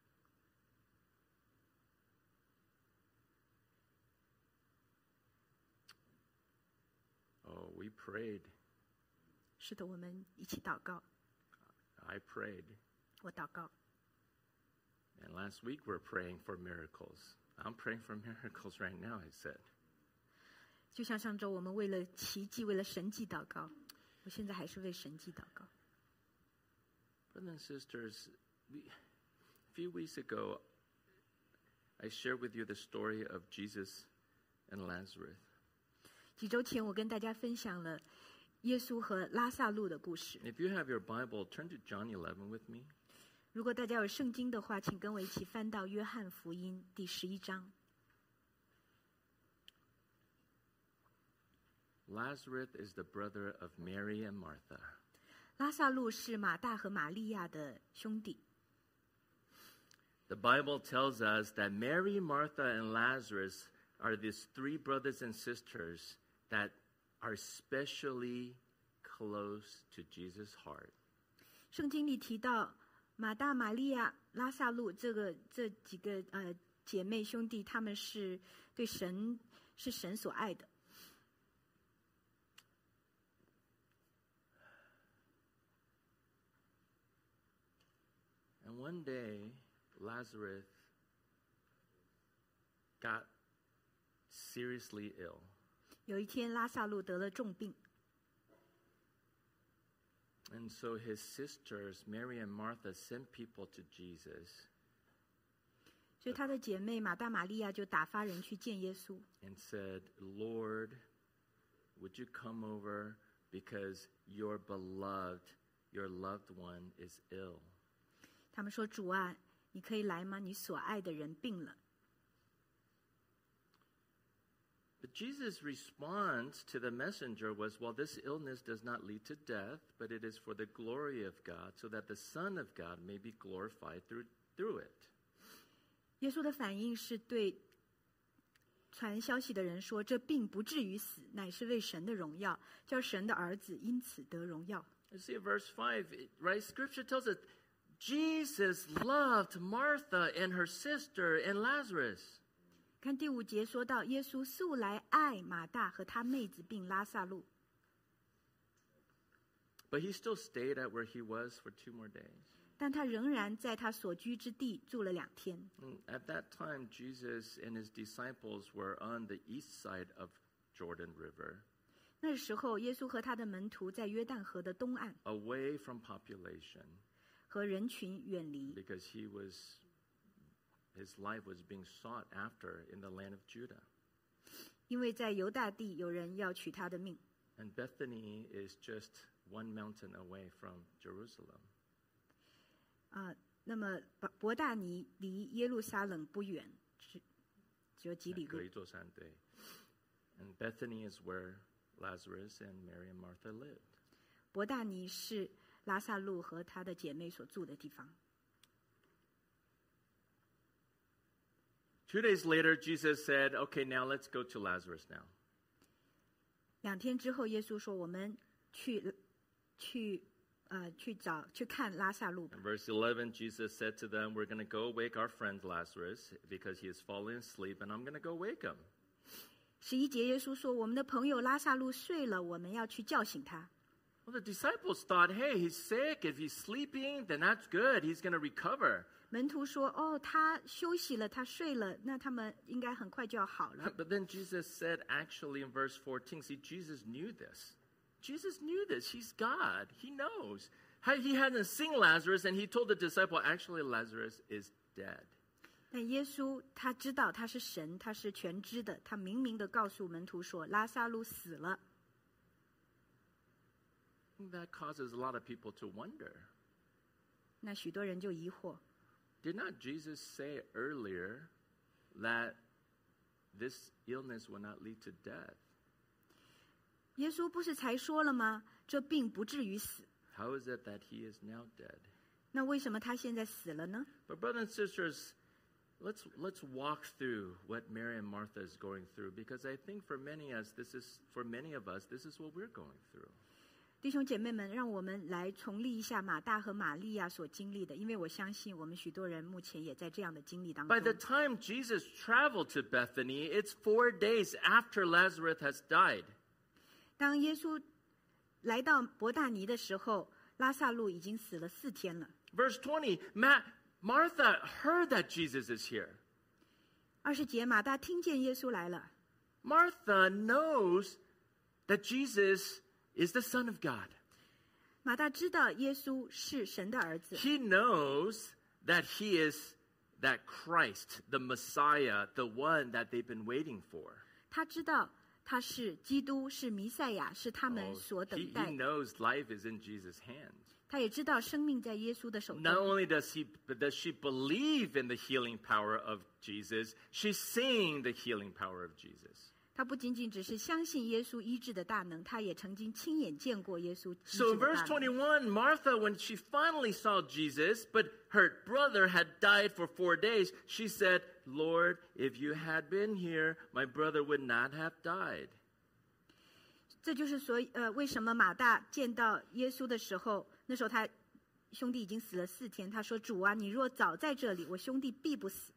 Oh, we prayed. 是的，我们一起祷告， I prayed. 我祷告。 And last week we're praying for miracles. I'm praying for miracles right now, I said. 就像上周我们为了奇迹、为了神迹祷告，我现在还是为神迹祷告。 Brothers and sisters, we, a few weeks ago, I shared with you the story of Jesus and Lazarus. 几周前，我跟大家分享了耶稣和拉萨路的故事。 If you have your Bible, turn to John eleven with me. 如果大家有圣经的话，请跟我一起翻到约翰福音第十一章。 Lazarus is the brother of Mary and Martha. 拉萨路是马大和玛利亚的兄弟。 The Bible tells us that Mary, Martha, and Lazarus are these three brothers and sisters that are especially close to Jesus' heart. 圣经里提到马大、玛利亚、拉萨路这个这几个呃姐妹兄弟，他们是对神是神所爱的。 And one day, Lazarus got seriously ill. 有一天，拉萨路得了重病， And so his sisters, Mary and Martha, sent people to Jesus 所以他的姐妹马大、玛利亚就打发人去见耶稣， and said, Lord, would you come over because your beloved, your loved one is ill? 他们说：“主啊， 你可以来吗？你所爱的人病了。” But Jesus' response to the messenger was, well, this illness does not lead to death, but it is for the glory of God, so that the Son of God may be glorified through, through it. 耶稣的反应是对传消息的人说：“这病不至于死，乃是为神的荣耀，叫神的儿子因此得荣耀。” You see, verse five, right? Scripture tells us Jesus loved Martha and her sister and Lazarus. 看第五节说到，耶稣素来爱马大和他妹子并拉撒路。 But he still stayed at where he was for two more days. 但他仍然在他所居之地住了两天。 At that time, Jesus and his disciples were on the east side of Jordan River. 那时候，耶稣和他的门徒在约旦河的东岸， away from population, 和人群远离， because he was, his life was being sought after in the land of Judah. 因为在犹大地有人要取他的命。 And Bethany is just one mountain away from Jerusalem. 啊，那么伯大尼离耶路撒冷不远，只只有几里路。 隔一座山，对。And Bethany is where Lazarus and Mary and Martha lived. 伯大尼是拉撒路和他的姐妹所住的地方。 Two days later, Jesus said, okay, now let's go to Lazarus now. 两天之后，耶稣说：“我们去去呃去找去看拉撒路吧。” In verse eleven, Jesus said to them, we're going to go wake our friend Lazarus because he is falling asleep, and I'm going to go wake him. 十一节，耶稣说：“我们的朋友拉撒路睡了，我们要去叫醒他。” Well, the disciples thought, hey, he's sick. If he's sleeping, then that's good. He's going to recover. 门徒说：“哦，他休息了，他睡了，那他们应该很快就要好了。” But then Jesus said, actually, in verse fourteen, see, Jesus knew this. Jesus knew this. He's God. He knows. He hadn't seen Lazarus, and he told the disciple, actually, Lazarus is dead. 但耶稣他知道他是神，他是全知的，他明明的告诉门徒说：“拉撒路死了。” That causes a lot of people to wonder. 那许多人就疑惑。 Did not Jesus say earlier that this illness will not lead to death? 耶稣不是才说了吗？这病不至于死。 How is it that he is now dead? 那为什么他现在死了呢？ But brothers and sisters, let's let's walk through what Mary and Martha is going through, because I think for many of us, this is for many of us, this is what we're going through. 弟兄姐妹们，让我们来重历一下马大和玛利亚所经历的，因为我相信我们许多人目前也在这样的经历当中。 By the time Jesus traveled to Bethany, it's four days after Lazarus has died. 当耶稣来到伯大尼的时候，拉撒路已经死了四天了。 Verse twenty, Ma- Martha heard that Jesus is here. 二十节，马大听见耶稣来了。 Martha knows that Jesus is the Son of God. 马大知道耶稣是神的儿子， He knows that he is that Christ, the Messiah, the one that they've been waiting for. 他知道他是基督，是弥赛亚，是他们 Oh, 所 he, 等 he 待。 knows life is in Jesus' hands. 他也知道生命在耶稣的手 Not 中。 only does he, but does she believe in the healing power of Jesus, she's seeing the healing power of Jesus. 他不仅仅只是相信耶稣医治的大能，他也曾经亲眼见过耶稣医 So 治 in 的 verse 大能。 twenty-one, Martha, when she finally saw Jesus, but her brother had died for four days, she said, Lord, if you had been here, my brother would not have died. 这就是所以呃，为什么马大见到耶稣的时候，那时候他兄弟已经死了四天，他说：“主啊，你若早在这里，我兄弟必不死。”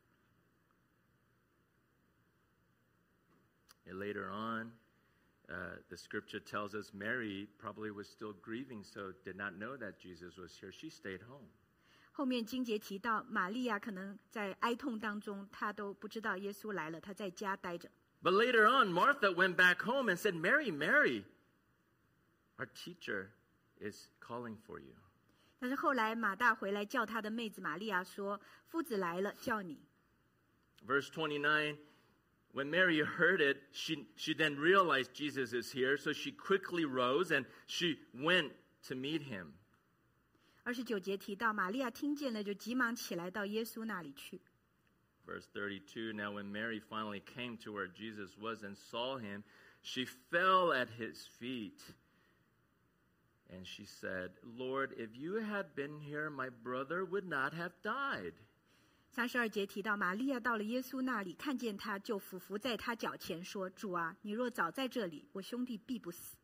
And later on, uh, the scripture tells us Mary probably was still grieving, so did not know that Jesus was here. She stayed home. 后面经节提到，玛利亚可能在哀痛当中，她都不知道耶稣来了，她在家待着。 But later on, Martha went back home and said, Mary, Mary, our teacher is calling for you. 但是后来马大回来叫他的妹子玛利亚说：“夫子来了，叫你。” Verse twenty-nine, when Mary heard it, she, she then realized Jesus is here, so she quickly rose and she went to meet him. 二十九节提到，玛利亚听见了，就急忙起来到耶稣那里去。 Verse thirty-two, now when Mary finally came to where Jesus was and saw him, she fell at his feet. And she said, Lord, if you had been here, my brother would not have died. 三十二节提到，玛利亚到了耶稣那里，看见他，就俯伏在他脚前说：主啊，你若早在这里，我兄弟必不死。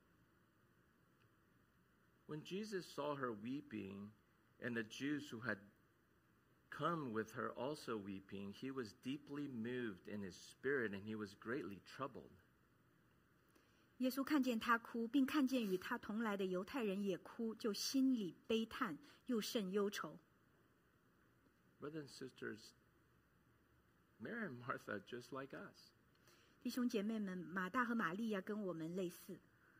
When Jesus saw her weeping, and the Jews who had come with her also weeping, he was deeply moved in his spirit, and he was greatly troubled. 耶稣看见他哭，并看见与他同来的犹太人也哭，就心里悲叹，又甚忧愁。 Brothers and sisters, Mary and Martha are just like us. 弟兄姐妹们，马大和玛利亚跟我们类似。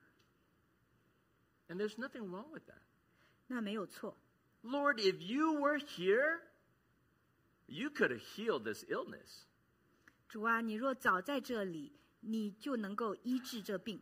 And there's nothing wrong with that. 那没有错。 Lord, if you were here, you could have healed this illness. 主啊，你若早在这里，你就能够医治这病。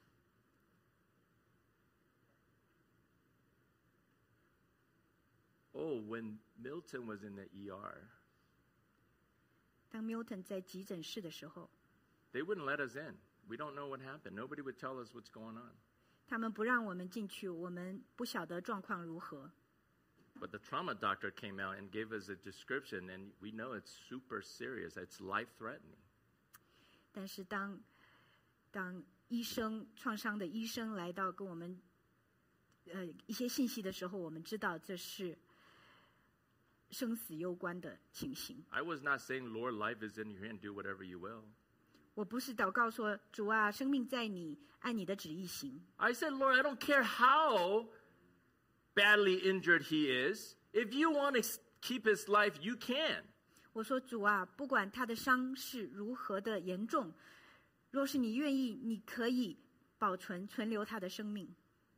Oh, when Milton was in the E R, 当 Milton 在急诊室的时候， they wouldn't let us in. We don't know what happened. Nobody would tell us what's going on. 他们不让我们进去，我们不晓得状况如何。 But the trauma doctor came out and gave us a description, and we know it's super serious. It's life-threatening. 但是当当医生创伤的医生来到跟我们呃一些信息的时候，我们知道这是生死攸关的情形。 I was not saying, Lord, life is in your hand. Do whatever you will. 我不是祷告说主啊，生命在你，按你的旨意行。 I said, Lord, I don't care how badly injured he is. If you want to keep his life, you can. 我说主啊，不管他的伤势如何的严重，若是你愿意，你可以保存存留他的生命。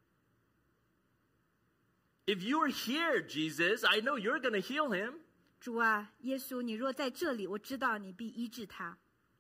If you're here, Jesus, I know you're going to heal him. 主啊，耶稣，你若在这里，我知道你必医治他。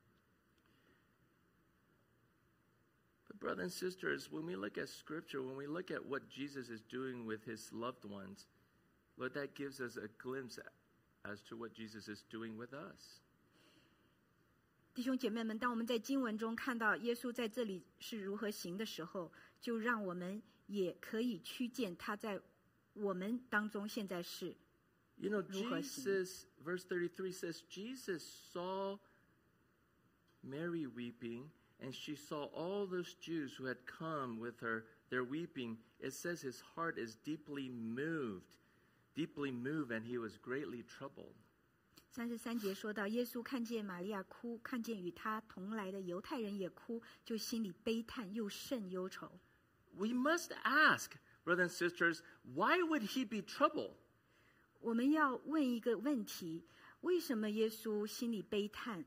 But brothers and sisters, when we look at Scripture, when we look at what Jesus is doing with his loved ones, Lord, that gives us a glimpse as to what Jesus is doing with us. 弟兄姐妹们，当我们在经文中看到耶稣在这里是如何行的时候，就让我们也可以趋见他在我们当中现在是 You know, 如何行。 Jesus, verse thirty-three says, Jesus saw Mary weeping, and she saw all those Jews who had come with her, they're weeping. It says his heart is deeply moved, deeply moved, and he was greatly troubled. 三十三节说到，耶稣看见玛利亚哭，看见与他同来的犹太人也哭，就心里悲叹，又甚忧愁。 We must ask, brothers and sisters, why would he be troubled? 我们要问一个问题：为什么耶稣心里悲叹？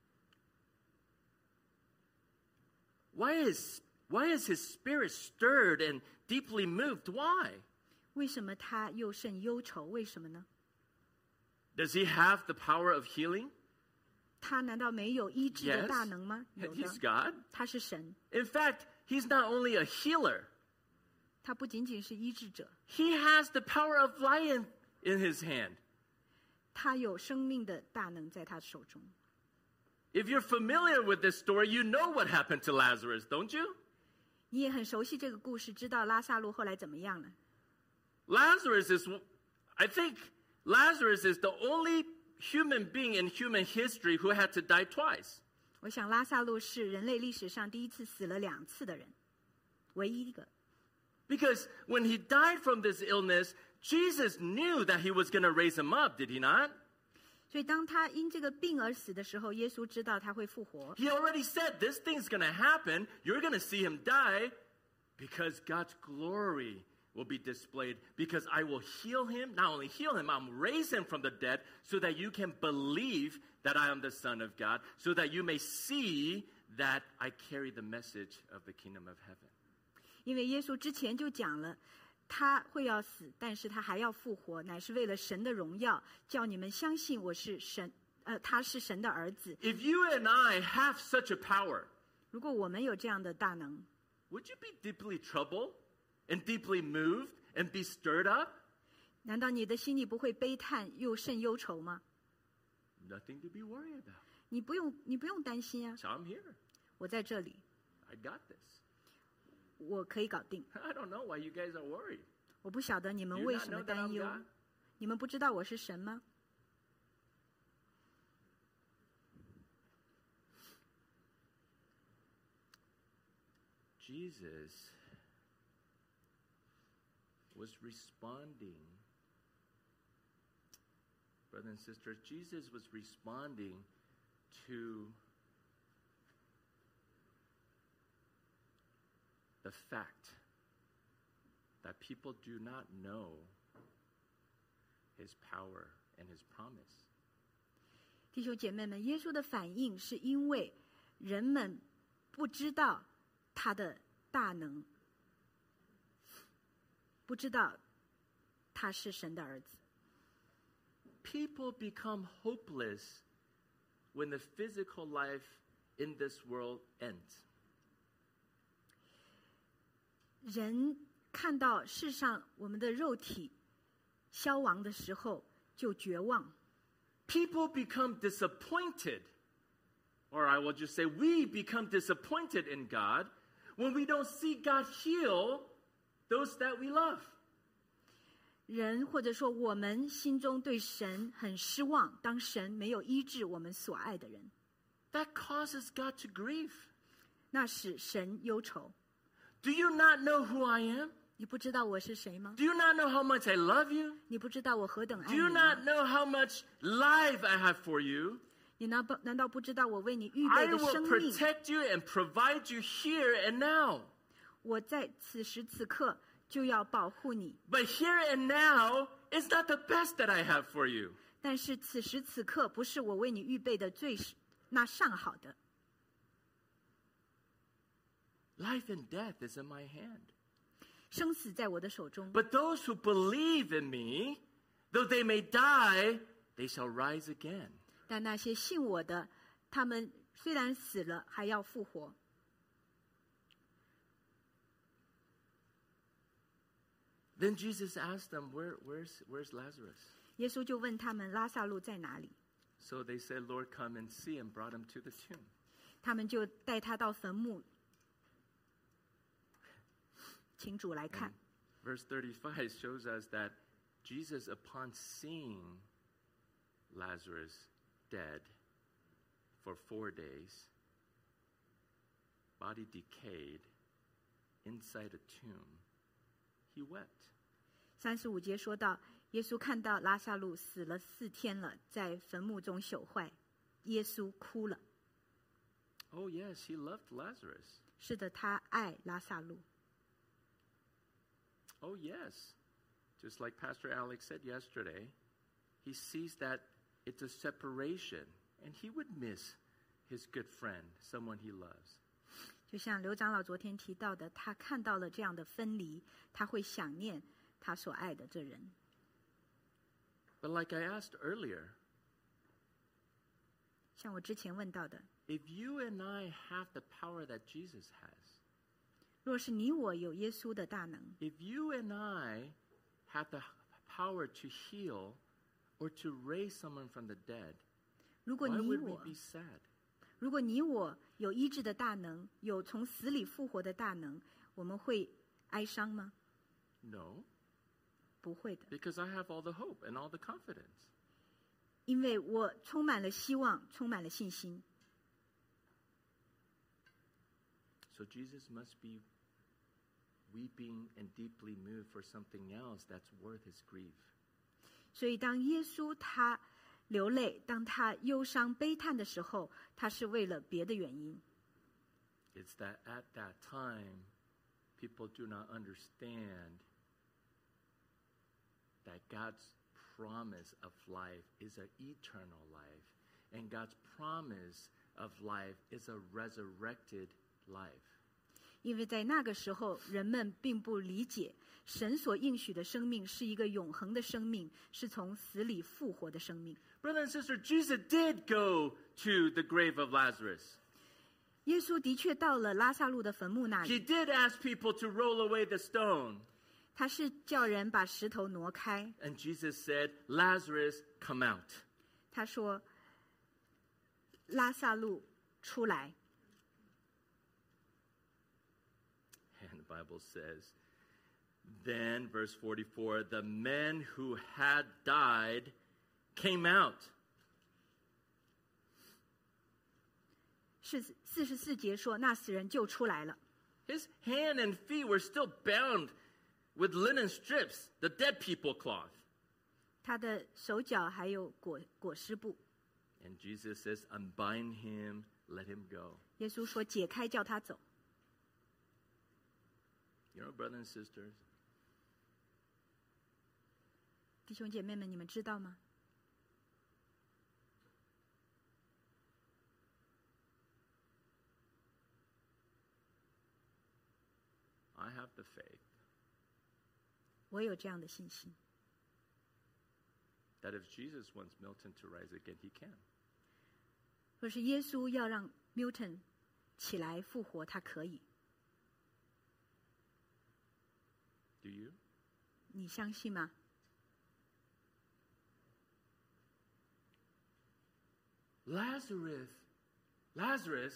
Why is, why is his spirit stirred and deeply moved? Why? 为什么他又甚忧愁？为什么呢？ Does he have the power of healing? 他难道没有医治的 Yes. 大能吗？有 He's 的， God. 他是神， In fact, he's not only a healer, 他不仅仅是医治者， he has the power of life in, in his hand. 他有生命的大能在他手中。 If you're familiar with this story, you know what happened to Lazarus, don't you? 你也很熟悉这个故事，知道拉萨路后来怎么样了？ Lazarus is, I think, Lazarus is the only human being in human history who had to die twice. 我想拉萨路是人类历史上第一次死了两次的人，唯一一个。 Because when he died from this illness, Jesus knew that he was going to raise him up, did he not? 所以当他因这个病而死的时候，耶稣知道他会复活。 He already said, this thing's going to happen. You're going to see him die because God's glory will be displayed, because I will heal him. Not only heal him, I'll raise him from the dead so that you can believe that I am the Son of God, so that you may see that I carry the message of the kingdom of heaven. 因为耶稣之前就讲了，他会要死，但是他还要复活，乃是为了神的荣耀，叫你们相信我是神，呃，他是神的儿子。 If you and I have such a power, 如果我们有这样的大能， would you be deeply troubled and deeply moved and be stirred up? 难道你的心里不会悲叹又甚忧愁吗？ Nothing to be worried about. 你不用，你不用担心啊， So I'm here. 我在这里， I got this. 我可以搞定。 I don't know why you guys are worried. 我不晓得你 Do 们 you 为 not 什么 know that 担 I'm 忧， God? 你们不知道我是神吗？ Jesus was responding. Brothers and sisters, Jesus was responding to the fact that people do not know his power and his promise. 弟兄姐妹们，耶稣的反应是因为人们不知道他的大能，不知道他是神的儿子。 People become hopeless when the physical life in this world ends. 人看到世上我们的肉体消亡的时候，就绝望。 People become disappointed, or I will just say we become disappointed in God when we don't see God heal those that we love. 人或者说我们心中对神很失望，当神没有医治我们所爱的人， That causes God to grieve. 那使神忧愁。 Do you not know who I am? 你不知道我是谁吗？ Do you not know how much I love you? 你不知道我何等爱 Do 你 you 吗？ not know how much life I have for you? 你难不难道不知道我为你预 I 备的 will 生命？ protect you and provide you here and now. 我在此时此刻就要保护你， But here and now is not the best that I have for you. 但是此时此刻不是我为你预备的最那上好的。 Life and death is in my hand. 生死在我的手中。 But those who believe in me, though they may die, they shall rise again. 但那些信我的，他们虽然死了，还要复活。 Then Jesus asked them, Where, where's, where's Lazarus? 耶稣就问他们拉萨路在哪里， So they said, Lord, come and see, and brought him to the tomb. 他们就带他到坟墓，请主来看。 Verse thirty-five shows us that Jesus, upon seeing Lazarus dead for four days, body decayed, inside a tomb, he wept. 三十五节说到，耶稣看到拉萨路死了四天了，在坟墓中朽坏，耶稣哭了。 Oh, yes, he loved Lazarus. 是的，他爱拉萨路。 Oh, yes. Just like Pastor Alex said yesterday, he sees that it's a separation, and he would miss his good friend, someone he loves. 就像刘长老昨天提到的，他看到了这样的分离，他会想念他所爱的这人。 But like I asked earlier, 像我之前问到的， if you and I have the power that Jesus has, 若是你我有耶稣的大能， if you and I have the power to heal or to raise someone from the dead, 如果 why 你 would we 我 be sad? 如果你我有医治的大能，有从死里复活的大能，我们会哀伤吗？ No, 不会的， because I have all the hope and all the confidence. 因为我充满了希望，充满了信心。 So Jesus must be weeping and deeply moved for something else that's worth his grief. 所以，当耶稣他流泪，当他忧伤悲叹的时候，他是为了别的原因。 It's that at that time, people do not understand that God's promise of life is an eternal life, and God's promise of life is a resurrected life. 因为在那个时候，人们并不理解神所应许的生命是一个永恒的生命，是从死里复活的生命。 Brother and sister, Jesus did go to the grave of Lazarus. 耶稣的确到了拉萨路的坟墓那 He 里， did ask people to roll away the stone. 他是叫人把石头挪开。 And Jesus said, Lazarus, come out. 他说：“拉撒路出来。” And the Bible says, then, verse forty-four, the men who had died came out. 是四十四节说，那死人就出来了。 His hand and feet were still bound with linen strips, the dead people cloth. 他的手脚还有裹裹尸布。 And Jesus says, unbind him, let him go. 耶稣说：“解开，叫他走。” You know, brothers and sisters, 弟兄姐妹们，你们知道吗？ I have the faith 我有这样的信心， that if Jesus wants Milton to rise again, he can. 若是耶稣要让 Milton 起来复活，他可以。 Do you? 你相信吗？ Lazarus, Lazarus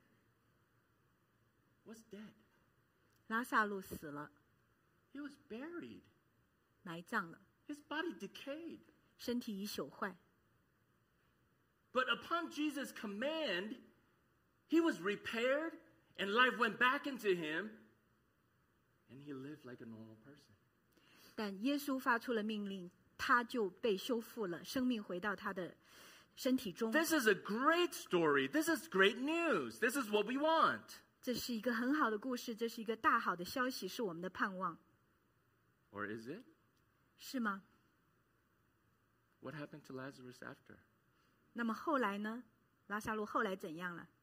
was dead. 拉萨路死了， He was buried. 埋葬了， His body decayed. 身体已朽坏。 But upon Jesus' command, he was repaired and life went back into him and he lived like a normal person. 但耶稣发出了命令，他就被修复了，生命回到他的身体中。 This is a great story. This is great news. This is what we want. 这是一个很好的故事，这是一个大好的消息，是我们的盼望， Or is it? 是吗？ What happened to Lazarus after? 那么后来呢？拉撒路后来怎样了？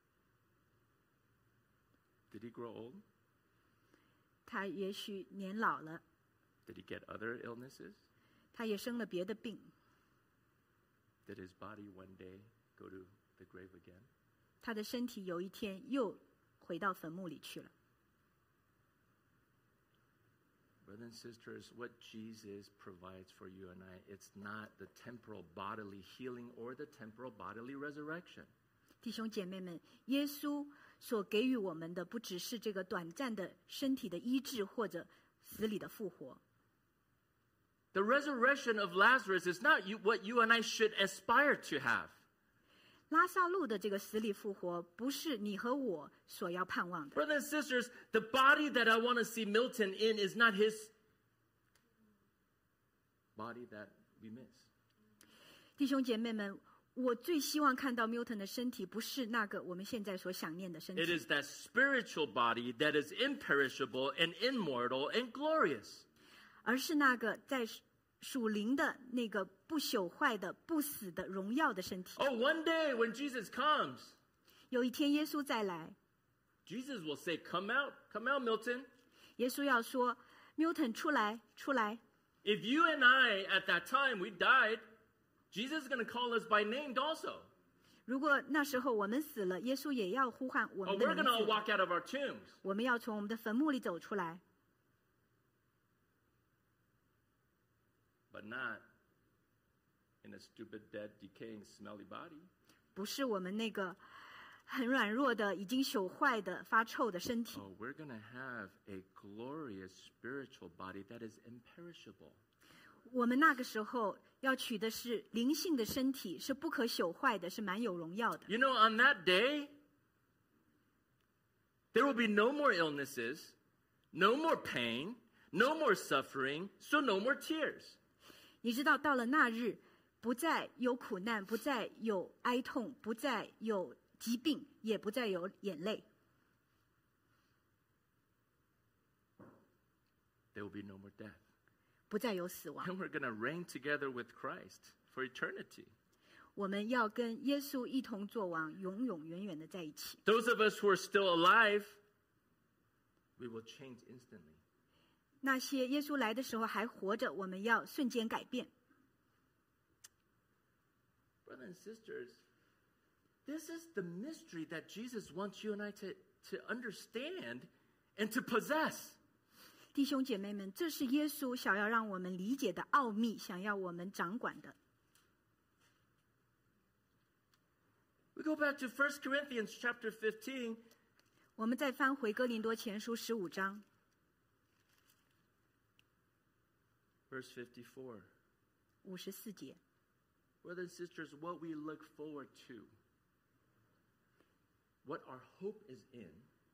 Did he grow old? 他也许年老了， Did he get other illnesses? 他也生了别的病， Did his body one day go to the grave again? 他的身体有一天又回到坟墓里去了。 Brothers and sisters, what Jesus provides for you and I, it's not the temporal bodily healing or the temporal bodily resurrection. 弟兄姐妹们，耶稣所给予我们的不只是这个短暂的身体的医治或者死里的复活。 The resurrection of Lazarus is not you, what you and I should aspire to have. 拉撒路的这个死里复活，不是你和我所要盼望的。 Brothers and sisters, the body that I want to see Milton in is not his body that we miss. 弟兄姐妹们，我最希望看到 Milton 的身体，不是那个我们现在所想念的身 It 体， is that spiritual body that is imperishable and immortal and glorious. 而是那个在属灵的那个不朽坏的、不死的荣耀的身体。 Oh, one day when Jesus comes, 有一天耶稣再来， Jesus will say, come out, come out, Milton. 耶稣要说 Milton 出来，出来。 If you and I, at that time, we died, Jesus is going to call us by name also. 如果那时候我们死了，耶稣也要呼唤我 Oh, 们的 we're 名 going to 字， walk out of our tombs. 我们要从我们的坟墓里走出来， But not in a stupid, dead, decaying, smelly body. 不是我们那个很软弱的、已经朽坏的、发臭的身体。 Oh, we're going to have a glorious spiritual body that is imperishable. 我们那个时候要取的是灵性的身体，是不可朽坏的，是满有荣耀的。 You know, on that day, there will be no more illnesses, no more pain, no more suffering, so no more tears. 你知道，到了那日，不再有苦难，不再有哀痛，不再有疾病，也不再有眼泪。 There will be no more death. 不再有死亡。 And we're going to reign together with Christ for eternity. 我们要跟耶稣一同作王，永永远远的在一起。 Those of us who are still alive, we will change instantly. 那些耶稣来的时候还活着，我们要瞬间改变。 Brothers and sisters, this is the mystery that Jesus wants you and I to, to understand and to possess. 弟兄姐妹们，这是耶稣想要让我们理解的奥秘，想要我们掌管的。 We go back to First Corinthians chapter fifteen. 我们再翻回哥林多前书十五章 Verse fifty-four. 五十四节。 Brothers and sisters, what we look forward to, what our hope is in,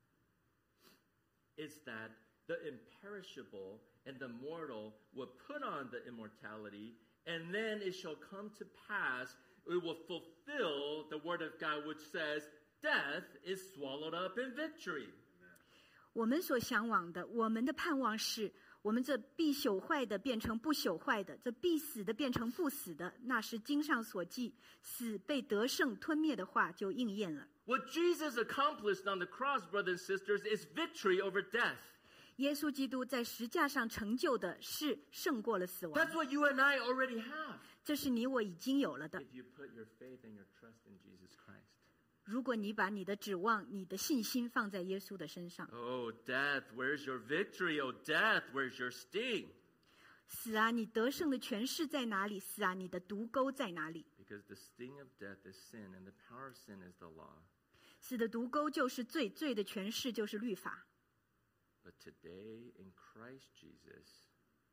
is that the imperishable and the mortal will put on the immortality, and then it shall come to pass, it will fulfill the word of God which says, death is swallowed up in victory. 我们所向往的，我们的盼望是，我们这必朽坏的变成不朽坏的，这必死的变成不死的，那是经上所记，死被得胜吞灭的话就应验了。 What Jesus accomplished on the cross, brothers and sisters, is victory over death. 耶稣基督在十架上成就的是胜过了死亡。 That's what you and I already have. 这是你我已经有了的。 If you put your faith and your trust in Jesus Christ. 如果你把你的指望、你的信心放在耶稣的身上。 Oh, death, where's your victory? Oh, death, where's your sting? 死啊，你得胜的权势在哪里？死啊，你的毒钩在哪里？ Because the sting of death is sin, and the power of sin is the law. 死的毒钩就是罪，罪的权势就是律法。 But today, in Christ Jesus,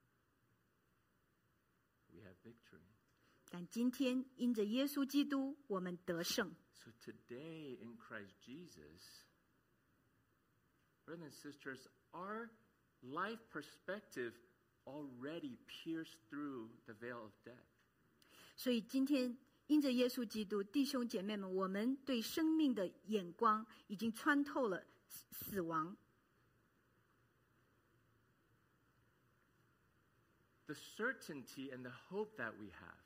we have victory. 但今天因着耶稣基督，我们得胜。 So today, in Christ Jesus, brothers and sisters, our life perspective already pierced through the veil of death. 所以今天因着耶稣基督，弟兄姐妹们，我们对生命的眼光已经穿透了死亡。 The certainty and the hope that we have.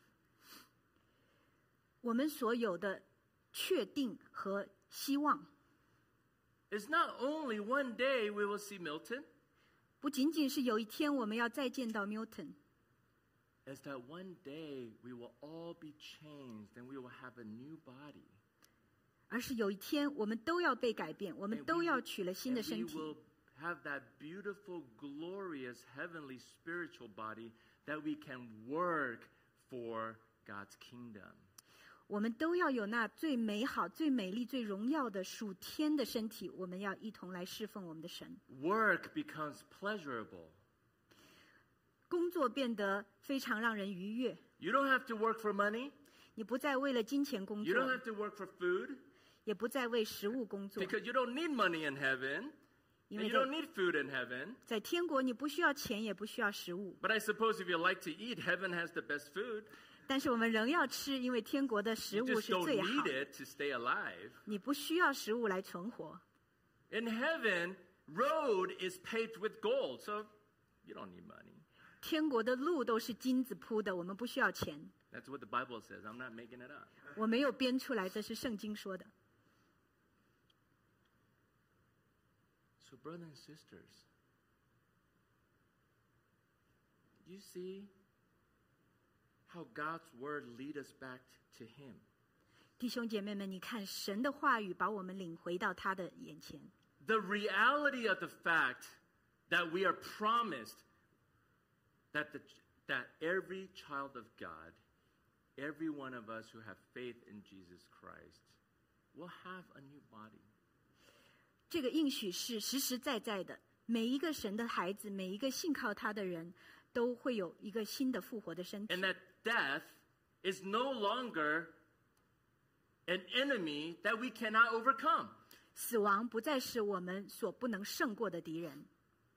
我们所有的确定和希望， It's not only one day we will see Milton. 不仅仅是有一天我们要再见到 Milton， It's that one day we will all be changed and we will have a new body. 而是有一天我们都要被改变，我们 And 都 we 要 will- 取了新的 and 身 we 体。 will have that beautiful, glorious, heavenly, spiritual body that we can work for God's kingdom. 我们都要有那最美好、最美丽、最荣耀的属天的身体，我们要一同来侍奉我们的神。 Work becomes pleasurable. 工作变得非常让人愉悦， You don't have to work for money. 你不再为了金钱工 You don't 作， have to work for food 也不再为食物工作， because you don't need money in heaven 因 and 为 you don't 在 need food in heaven. 在天国你不需要钱，也不需要食物。 But I suppose if you like to eat, heaven has the best food. 但是我们仍要吃，因为天国的食 You 物 just 是 don't 最好 need 的。 it to stay alive. 你不需要食物来存活。 In heaven, road is paved with gold, so you don't need money. 天国的路都是金子铺的，我们不需要钱。 That's what the Bible says. I'm not making it up. 我没有编出来，这是圣经说的。 So, brothers and sisters, you see how God's word lead us back to Him. 弟兄姐妹们，你看神的话语把我们领回到他的眼前。 The reality of the fact that we are promised that the, that every child of God, every one of us who have faith in Jesus Christ, will have a new body. 这个应许是实实在在的，每一个神的孩子，每一个信靠他的人，都会有一个新的复活的身体。 And that death is no longer an enemy that we cannot overcome. 死亡不再是我们所不能胜过的敌人。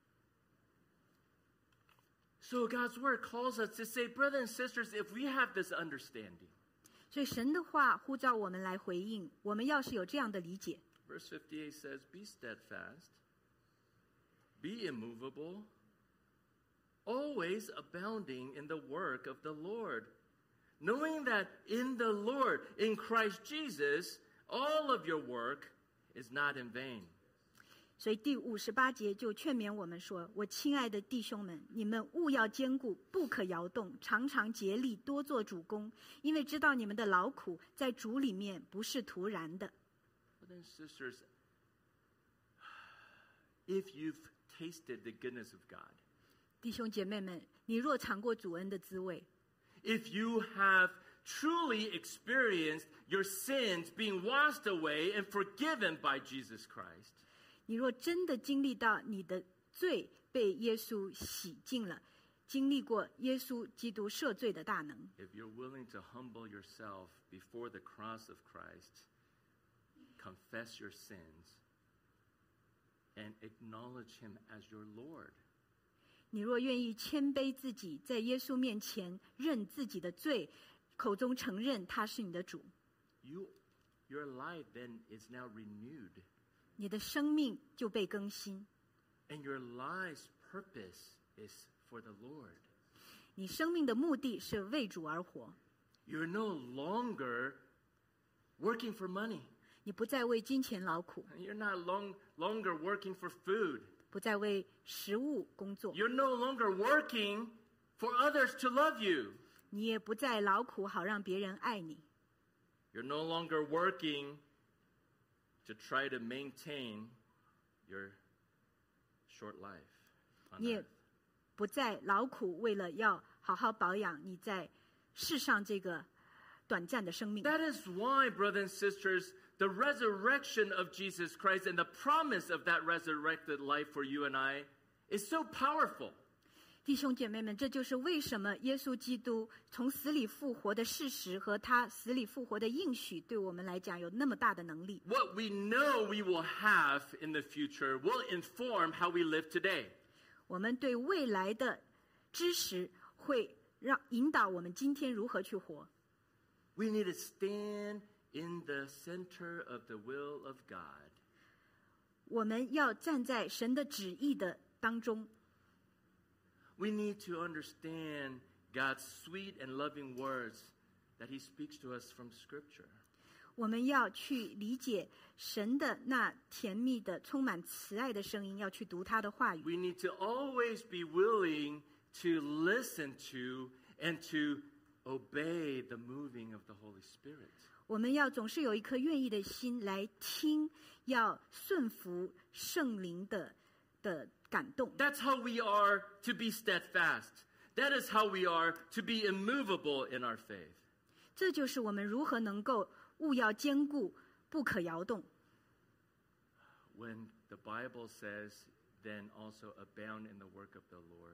So God's word calls us to say, brothers and sisters, if we have this understanding. 所以神的话呼召我们来回应，我们要是有这样的理解。 Verse fifty-eight says, be steadfast, be immovable, always abounding in the work of the Lord, knowing that in the Lord, in Christ Jesus, all of your work is not in vain. 所以第五十八节就劝勉我们说：“我亲爱的弟兄们，你们务要坚固，不可摇动，常常竭力多做主工，因为知道你们的劳苦在主里面不是徒然的。” Brothers and sisters, if you've tasted the goodness of God, 弟兄姐妹们，你若尝过主恩的滋味， if you have truly experienced your sins being washed away and forgiven by Jesus Christ, 你若真的经历到你的罪被耶稣洗净了，经历过耶稣基督赦罪的大能， if you're willing to humble yourself before the cross of Christ, confess your sins, and acknowledge him as your Lord, 你若愿意谦卑自己，在耶稣面前认自己的罪，口中承认他是你的主， you, your life then is now renewed, 你的生命就被更新， and your life's purpose is for the Lord. 你生命的目的是为主而活， You're no longer working for money. 你不再为金钱劳苦， You're not long, longer working for food. 不再为食物工作， You're no longer working for others to love you. 你也不再劳苦好让别人爱你， You're no longer working to try to maintain your short life on 你也 earth. 不再劳苦为了要好好保养你在世上这个短暂的生命。 That is why, brothers and sisters, the resurrection of Jesus Christ and the promise of that resurrected life for you and I is so powerful. 弟兄姐妹们，这就是为什么耶稣基督从死里复活的事实和他死里复活的应许对我们来讲有那么大的能力。 What we know we will have in the future will inform how we live today. 我们对未来的知识会让引导我们今天如何去活。 We need to stand in the center of the will of God. 我们要站在神的旨意的当中。 We need to understand God's sweet and loving words that he speaks to us from Scripture. 我们要去理解神的那甜蜜的、充满慈爱的声音，要去读他的话语。 We need to always be willing to listen to and to obey the moving of the Holy Spirit. 我们要总是有一颗愿意的心来听，要顺服圣灵的的感动。 That's how we are to be steadfast. That is how we are to be immovable in our faith. 这就是我们如何能够务要坚固，不可摇动。 When the Bible says, then also abound in the work of the Lord.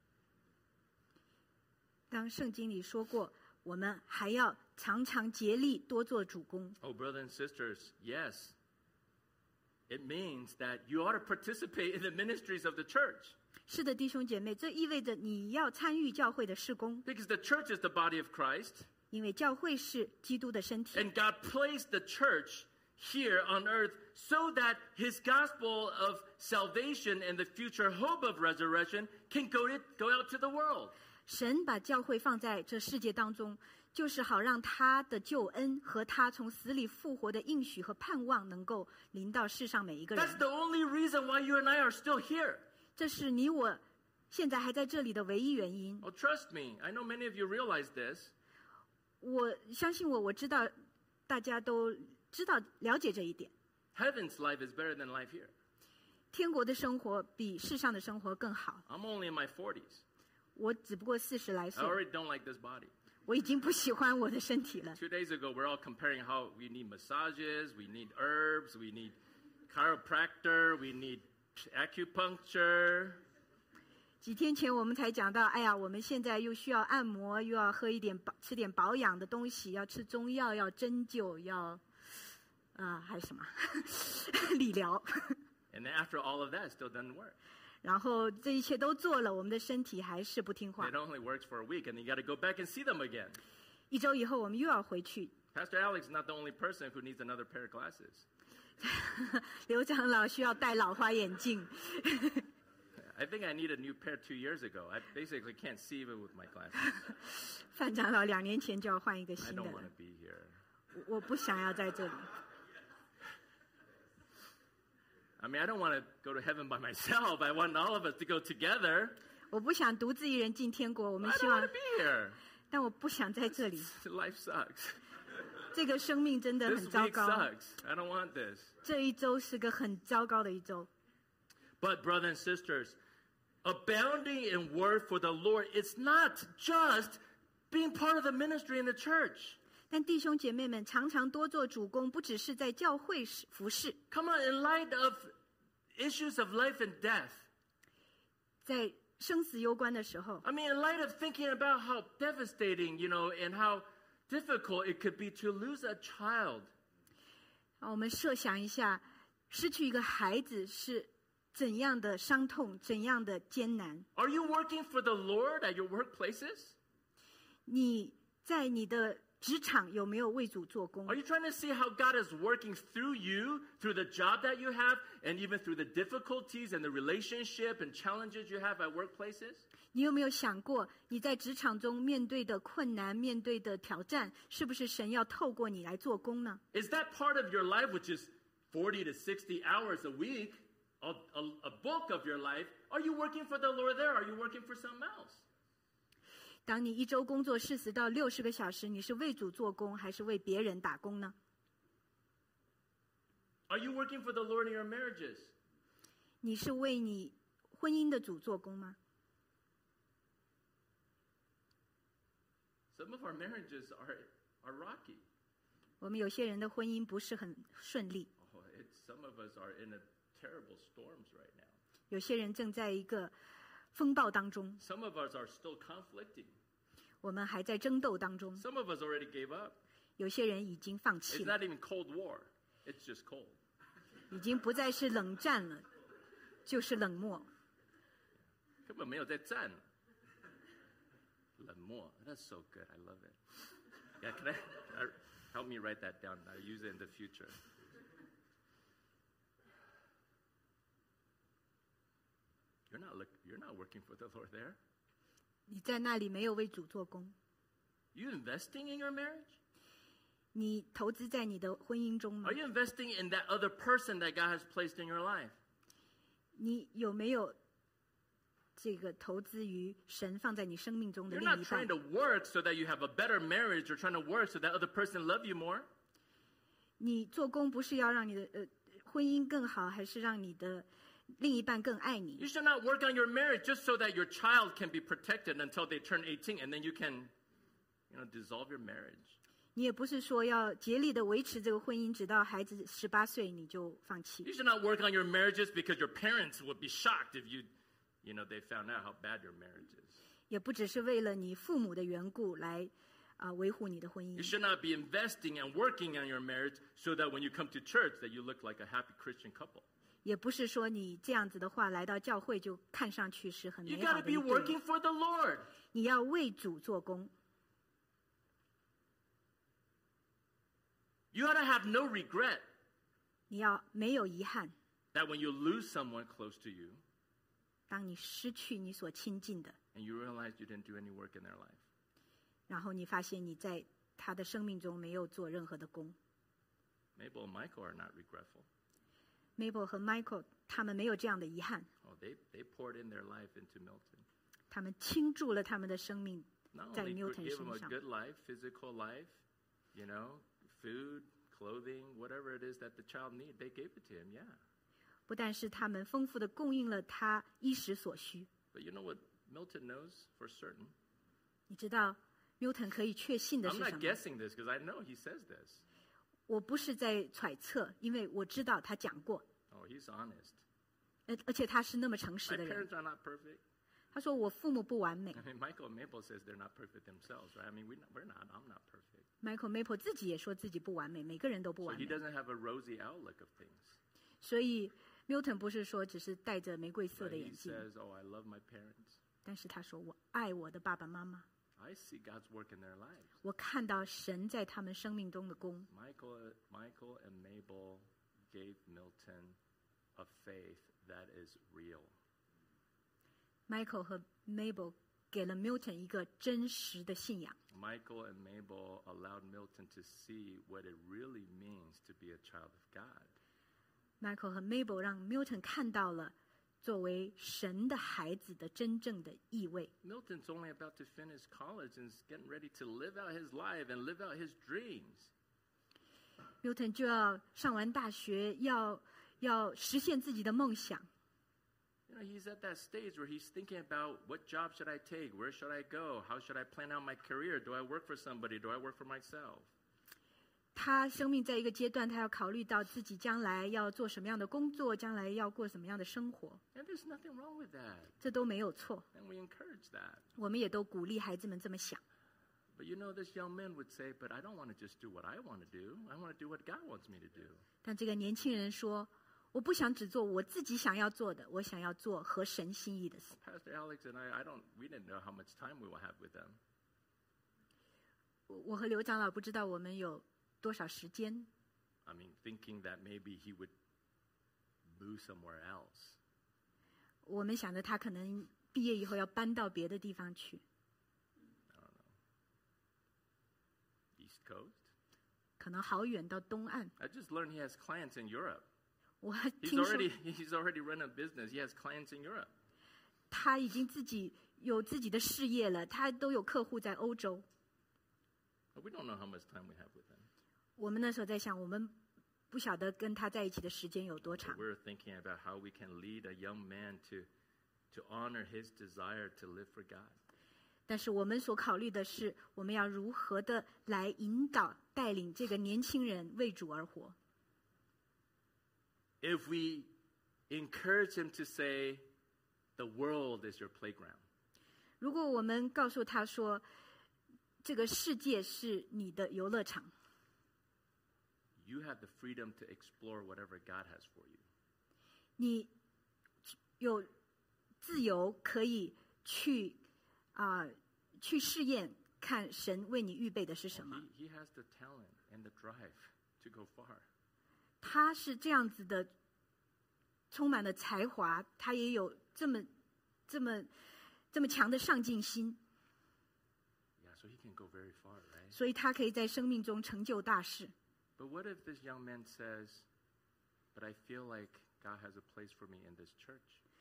当圣经里说过，我们还要常常竭力多做主工。 Oh, brothers and sisters, yes. It means that you ought to participate in the ministries of the church. 是的，弟兄姐妹，这意味着你要参与教会的事工， Because the church is the body of Christ. 因为教会是基督的身体。 And God placed the church here on earth so that his gospel of salvation and the future hope of resurrection can go, to, go out to the world. 神把教会放在这世界当中，就是好让他的救恩和他从死里复活的应许和盼望能够临到世上每一个 That's 人。 the only reason why you and I are still here. 这是你我现在还在这里的唯一原因。 Oh, trust me. I know many of you realize this. 我相信我，我知道大家都知道了解这一点。 Heaven's life is better than life here. 天国的生活比世上的生活更好。 I'm only in my forties. 我只不过四十来 I 岁， already don't like this body. 我已经不喜欢我的身体了。 Two days ago, we're all comparing how we need massages, we need herbs, we need chiropractor, we need acupuncture. 几天前我们才讲到，哎呀，我们现在又需要按摩，又要喝一点保吃点保养的东西，要吃中药，要针灸，要啊、呃、还有什么理疗。 And then after all of that, it still doesn't work. 然后这一切都做了，我们的身体还是不听话 It。only works for a week, and then you got to go back and see them again. 一周以后我们又要回去。 Pastor Alex is not the only person who needs another pair of glasses. 刘长老需要戴老花眼镜。 I think I need a new pair two years ago. I basically can't see even with my glasses. 范长老两年前就要换一个 I 新的 don't 了 want to be here. 我我不想要在这里。 I mean, I don't want to go to heaven by myself. I want all of us to go together. 我不想独自一人进天国，我们 I 希 don't 望 want to，be here. 但我不想在这里。 Life sucks. 这个生命真的 This 很糟 week 糕， sucks. I don't want this. 这一周是个很糟糕的一周。 But brothers and sisters, abounding in word for the Lord, it's not just being part of the ministry in the church. 但弟兄姐妹们常常多做主工，不只是在教会服事。 Come on, in light of issues of life and death. 在生死攸关的时候 I mean, in light of thinking about how devastating, you know, and how difficult it could be to lose a child. 我们设想一下，失去一个孩子是怎样的伤痛，怎样的艰难。 Are you working for the Lord at your workplaces? 你在你的职场有没有为主做工？ Are you trying to see how God is working through you, through the job that you have, and even through the difficulties and the relationship and challenges you have at workplaces? 你有没有想过，你在职场中面对的困难、面对的挑战，是不是神要透过你来做工呢？ Is that part of your life, which is forty to sixty hours a week, a, a, a bulk of your life? Are you working for the Lord there? Are you working for something else? 当你一周工作四十到六十个小时，你是为主做工，还是为别人打工呢？ Are you working for the Lord in your marriages? 你是为你婚姻的主做工吗？ Some of our marriages are, are rocky. 我们有些人的婚姻不是很顺利， Oh, it's, some of us are in a terrible storms right now. 有些人正在一个风暴当中， Some of us are still conflicting. 我们还在争斗当中， Some of us already gave up. 有些人已经放弃 It's 了， not even Cold War. It's just cold. 已经不再是冷战了，就是冷漠。 根本没有在战。冷漠. That's so good. I love it. Yeah, can I, I help me write that down? I'll use it in the future. You're not look, you're not working for the Lord there. 你在那里没有为主做工， You investing in your marriage? 你投资在你的婚姻中吗 Are？you investing in that other person that God has placed in your life? 你有没有这个投资于神放在你生命中的 You're 另 not 一 trying 半？ to work so that you have a better marriage. You're trying to work so that other person love you more. 你做工不是要让你的呃婚姻更好，还是让你的另一半更爱 You 你？ should not work on your marriage just so that your child can be protected until they turn eighteen, and then you can, you know, dissolve your marriage. 你也不是说要竭力的维持这个婚姻，直到孩子十八岁你就放弃 You。should not work on your marriages because your parents would be shocked if you, you know, they found out how bad your marriage is. 也不只是为了你父母的缘故来啊、维护你的婚 You 姻， should not be investing and working on your marriage so that when you come to church that you look like a happy Christian couple. 也不是说你这样子的话来到教会就看上去是很 You 美 got 好 to 的一 be 对。 working for the Lord. 你要为主做工， You ought to have no regret 你要没有遗憾。 that when you lose someone close to you 当你失去你所亲近的， and you realize you didn't do any work in their life. 然后你发现你在他的生命中没有做任何的工。 Mabel and Michael are not regretful. Mabel 和 Michael 他们没有这样的遗憾， Oh, they, they poured in their life into Milton. 他们倾注了他们的生命 Not 在 only Milton gave him 身 a 上。 good life, physical life, you know, food, clothing, whatever it is that the child needs, they gave it to him, yeah. 不但是他们丰富的供应了他衣食所需， But you know what Milton knows for certain? 你知道 Milton 可以确信的 I'm 是 not 什么？ guessing this because I know he says this. 我不是在揣测，因为我知道他讲过， Oh, he's honest. 而而且他是那么诚 My 实的人。 parents are not perfect. 他说我父母不完美 I mean, Michael and Mabel says they're not perfect themselves, right? I mean, we, we're not. I'm not perfect. ，Michael Maple 自己也说自己不完美，每个人都不 So 完 he 美。 doesn't have a rosy outlook of things. 所以 Milton 不是说只是戴着玫瑰色 But 的 he 眼镜， says, oh, I love my parents. 但是他说我爱我的爸爸妈妈， I see God's work in their lives. 我看到神在他们生命中的功。 Michael, Michael and Mabel gave Milton a faith that is real. Michael 和 Mabel 给了 Milton 一个真实的信仰。 Michael and Mabel allowed Milton to see what it really means to be a child of God. Michael 和 Mabel 让 Milton 看到了作为神的孩子的真正的意味。 Milton's only about to finish college and is getting ready to live out his life and live out his dreams. Milton 就要上完大学，要要实现自己的梦想。 You know, he's at that stage where he's thinking about what job should I take? Where should I go? How should I plan out my career? Do I work for somebody? Do I work for myself? 他生命在一个阶段，他要考虑到自己将来要做什么样的工作，将来要过什么样的生活。 And there's nothing wrong with that. 这都没有错。 And we encourage that. 我们也都鼓励孩子们这么想。 But you know, this young man would say, but I don't want to just do what I want to do. I want to do what God wants me to do. 但这个年轻人说，我不想只做我自己想要做的，我想要做合神心意的事。 Pastor Alex and I, I don't, we didn't know how much time we will have with them. 我我和刘长老不知道我们有多少时间。 I mean, thinking that maybe he would move somewhere else. 我们想着他可能毕业以后要搬到别的地方去。 I don't know. East Coast? 可能好远到东岸。 I just learned he has clients in Europe. 我 He's 听说 already, he's already run a business. He has clients in Europe. 他已经自己有自己的事业了，他都有客户在欧洲。 But we don't know how much time we have with him. 我们那时候在想，我们不晓得跟他在一起的时间有多 But 长。 we're thinking about how we can lead a young man to, to honor his desire to live for God. 但是我们所考虑的是，我们要如何的来引导、带领这个年轻人为主而活。 If we encourage him to say, the world is your playground. 如果我们告诉他说，这个世界是你的游乐场， You have the freedom to explore whatever God has for you. 你有自由可以去啊、呃去试验，看神为你预备的是什么。 He, he has the talent and the drive to go far. 他是这样子的，充满了才华，他也有这么、这么、这么强的上进心， Yeah, so he can go very far, right? 所以他可以在生命中成就大事。 But what if this young man says, but I feel like God has a place for me in this church?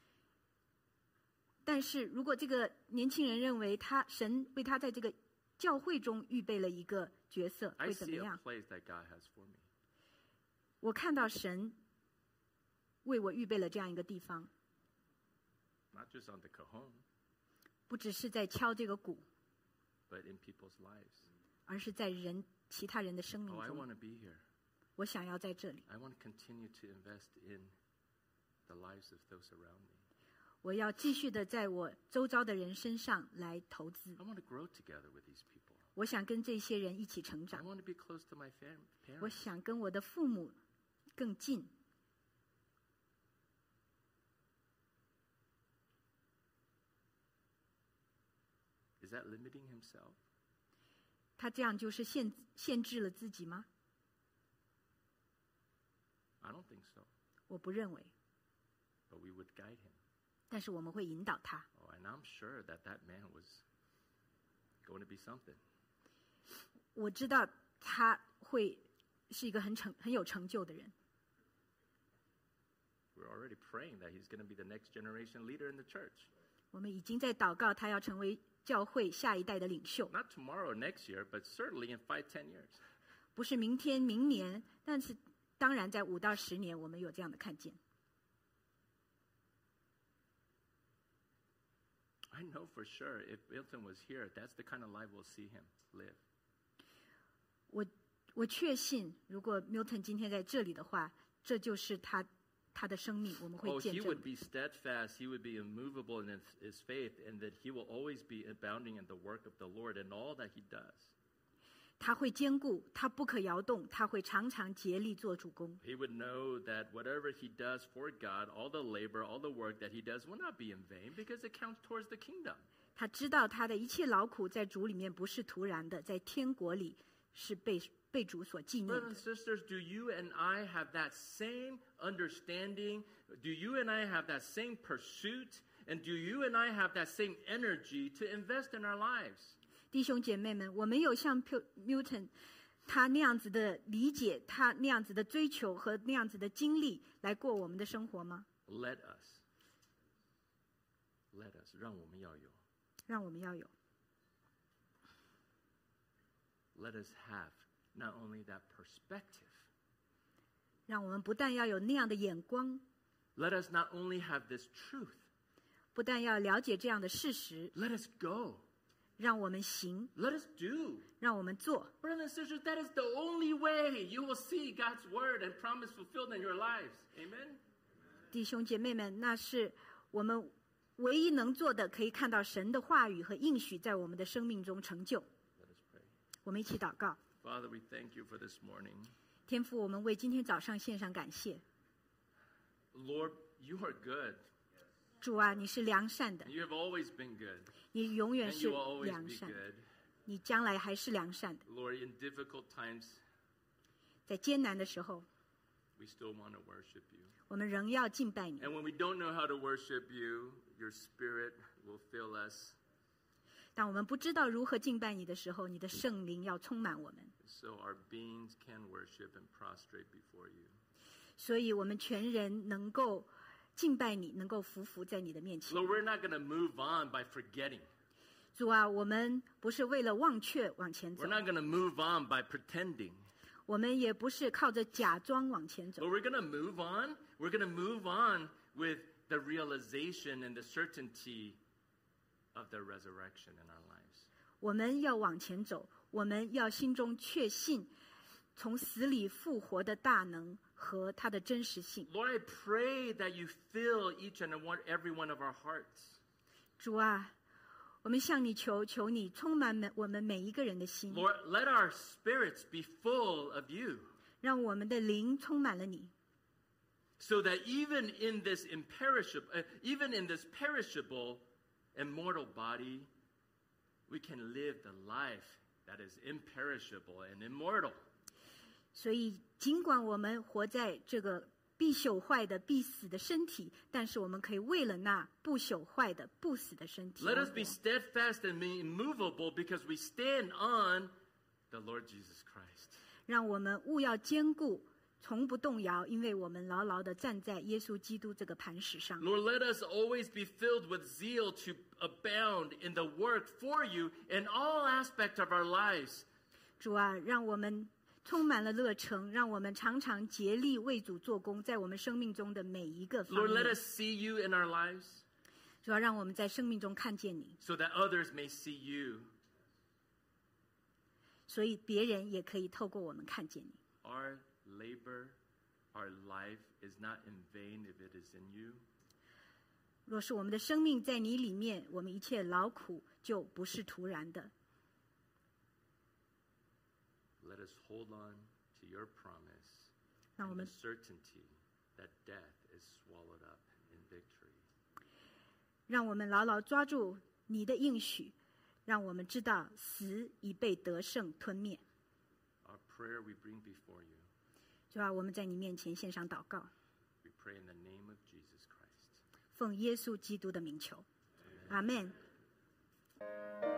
但是如果这个年轻人认为他神为他在这个教会中预备了一个角色， I 会怎么 see a 样？ place that God has for me. 我看到神为我预备了这样一个地方， Not just on the cajon, 不只是在敲这个鼓， but in people's lives. 而是在人其他人的生命 Oh, I 中。 want to be here. 我想要在这里， I want to continue to invest in the lives of those around me. 我要继续的在我周遭的人身上来投资。 I want to grow together with these people. 我想跟这些人一起成 I 长， want to be close to my fam- 我 parents. 想跟我的父母更近。 Is that limiting himself? 他这样就是限限制了自己吗？ I don't think so. 我不认为， But we would guide him. 但是我们会引导他。 Oh, and I'm sure that that man was going to be something. 我知道他会是一个很成很有成就的人。 We're already praying that he's going to be the next generation leader in the church. 我们已经在祷告，他要成为教会下一代的领袖， Not tomorrow or next year, but certainly in five, ten years. 不是明天、明年，但是当然在五到十年，我们有这样的看见。 I know for sure if Milton was here, that's the kind of life we'll see him live. 我我确信，如果 Milton 今天在这里的话，这就是他他的生命，我们会 Oh, 见 he 证 would。be steadfast, he would be immovable in his, his faith, and that he will always be abounding in the work of the Lord and all that he does. 他会坚固，他不可摇动，他会常常竭力做主工。 He would know that whatever he does for God, all the labor, all the work that he does will not be in vain because it counts towards the kingdom. 他知道他的一切劳苦在主里面不是徒然的，在天国里是被被主所纪念 Brothers 的 and。sisters, do you and I have that same understanding? Do you and I have that same pursuit? And do you and I have that same energy to invest in our lives? 弟兄姐妹们，我们有像 Milton 他那样子的理解，他那样子的追求和那样子的经历来过我们的生活吗？ Let us. Let us. 让我们要有。 让我们要有。 Let us have not only that perspective. 让我们不但要有那样的眼光， Let us not only have this truth. 不但要了解这样的事实， let us go. 让我们行， Let us do. 让我们做。 Brothers and sisters, that is the only way you will see God's word and promise fulfilled in your lives. Amen? 弟兄姐妹们，那是我们唯一能做的，可以看到神的话语和应许在我们的生命中成就。 Let us pray. 我们一起祷告。 Father, we thank you for this morning. 天父，我们为今天早上献上感谢。 Lord, you are good. 主啊，你是良善的， You have always been good. 你永远 And 是 you will always 良 be 善， good. 你将来还是良善的。 Lord, in difficult times, 在艰难的时候， we still want to worship you. 我们仍要敬拜你。 And when we don't know how to worship you, your spirit will fill us. 当我们不知道如何敬拜你的时候，你的圣灵要充满我们， So our beings can worship and prostrate before you. 所以我们全人能够敬拜你，能够匍匐在你的面前。 Lord, we're not going to move on by forgetting. 主啊，我们不是为了忘却往前走 We're，not going to move on by pretending. 我们也不是靠着假装往前走， But we're going to move on. We're going to move on with the realization and the certainty of the resurrection in our lives. 我们要往前走，我们要心中确信从死里复活的大能和它的真实性。 Lord, I pray that you fill each and one, every one of our hearts. 主啊，我们向你求，求你充满每我们每一个人的心， Lord, let our spirits be full of you, 让我们的灵充满了你， so that even in this imperishable, uh, even in this perishable and mortal body, we can live the life that is imperishable and immortal. 所以尽管我们活在这个必朽坏的、必死的身体，但是我们可以为了那不朽坏的、不死的身体 Let 而 us be 活。 steadfast and be immovable because we stand on the Lord Jesus Christ. 让我们务要坚固，从不动摇，因为我们牢牢的站在耶稣基督这个磐石上。 Lord, let us always be filled with zeal to abound in the work for you in all aspects of our lives. 主啊，让我们充满了热诚，让我们常常竭力为主做工，在我们生命中的每一个方 Lord, let 面。 us see you in our lives 主要让我们在生命中看见你， so that others may see you. 所以别人也可以透过我们看见你。 Our labor, our life is not in vain if it is in you. 若是我们的生命在你里面，我们一切劳苦就不是徒然的。 Let us hold on to your promise 让我 and 们 the certainty that death is swallowed up in victory. 让我们牢牢抓住你的应许，让我们知道死已被得胜吞灭。 Our prayer we bring before you. 主啊，我们在你面前献上祷告， We pray in the name of Jesus Christ. 奉耶稣基督的名求，阿门。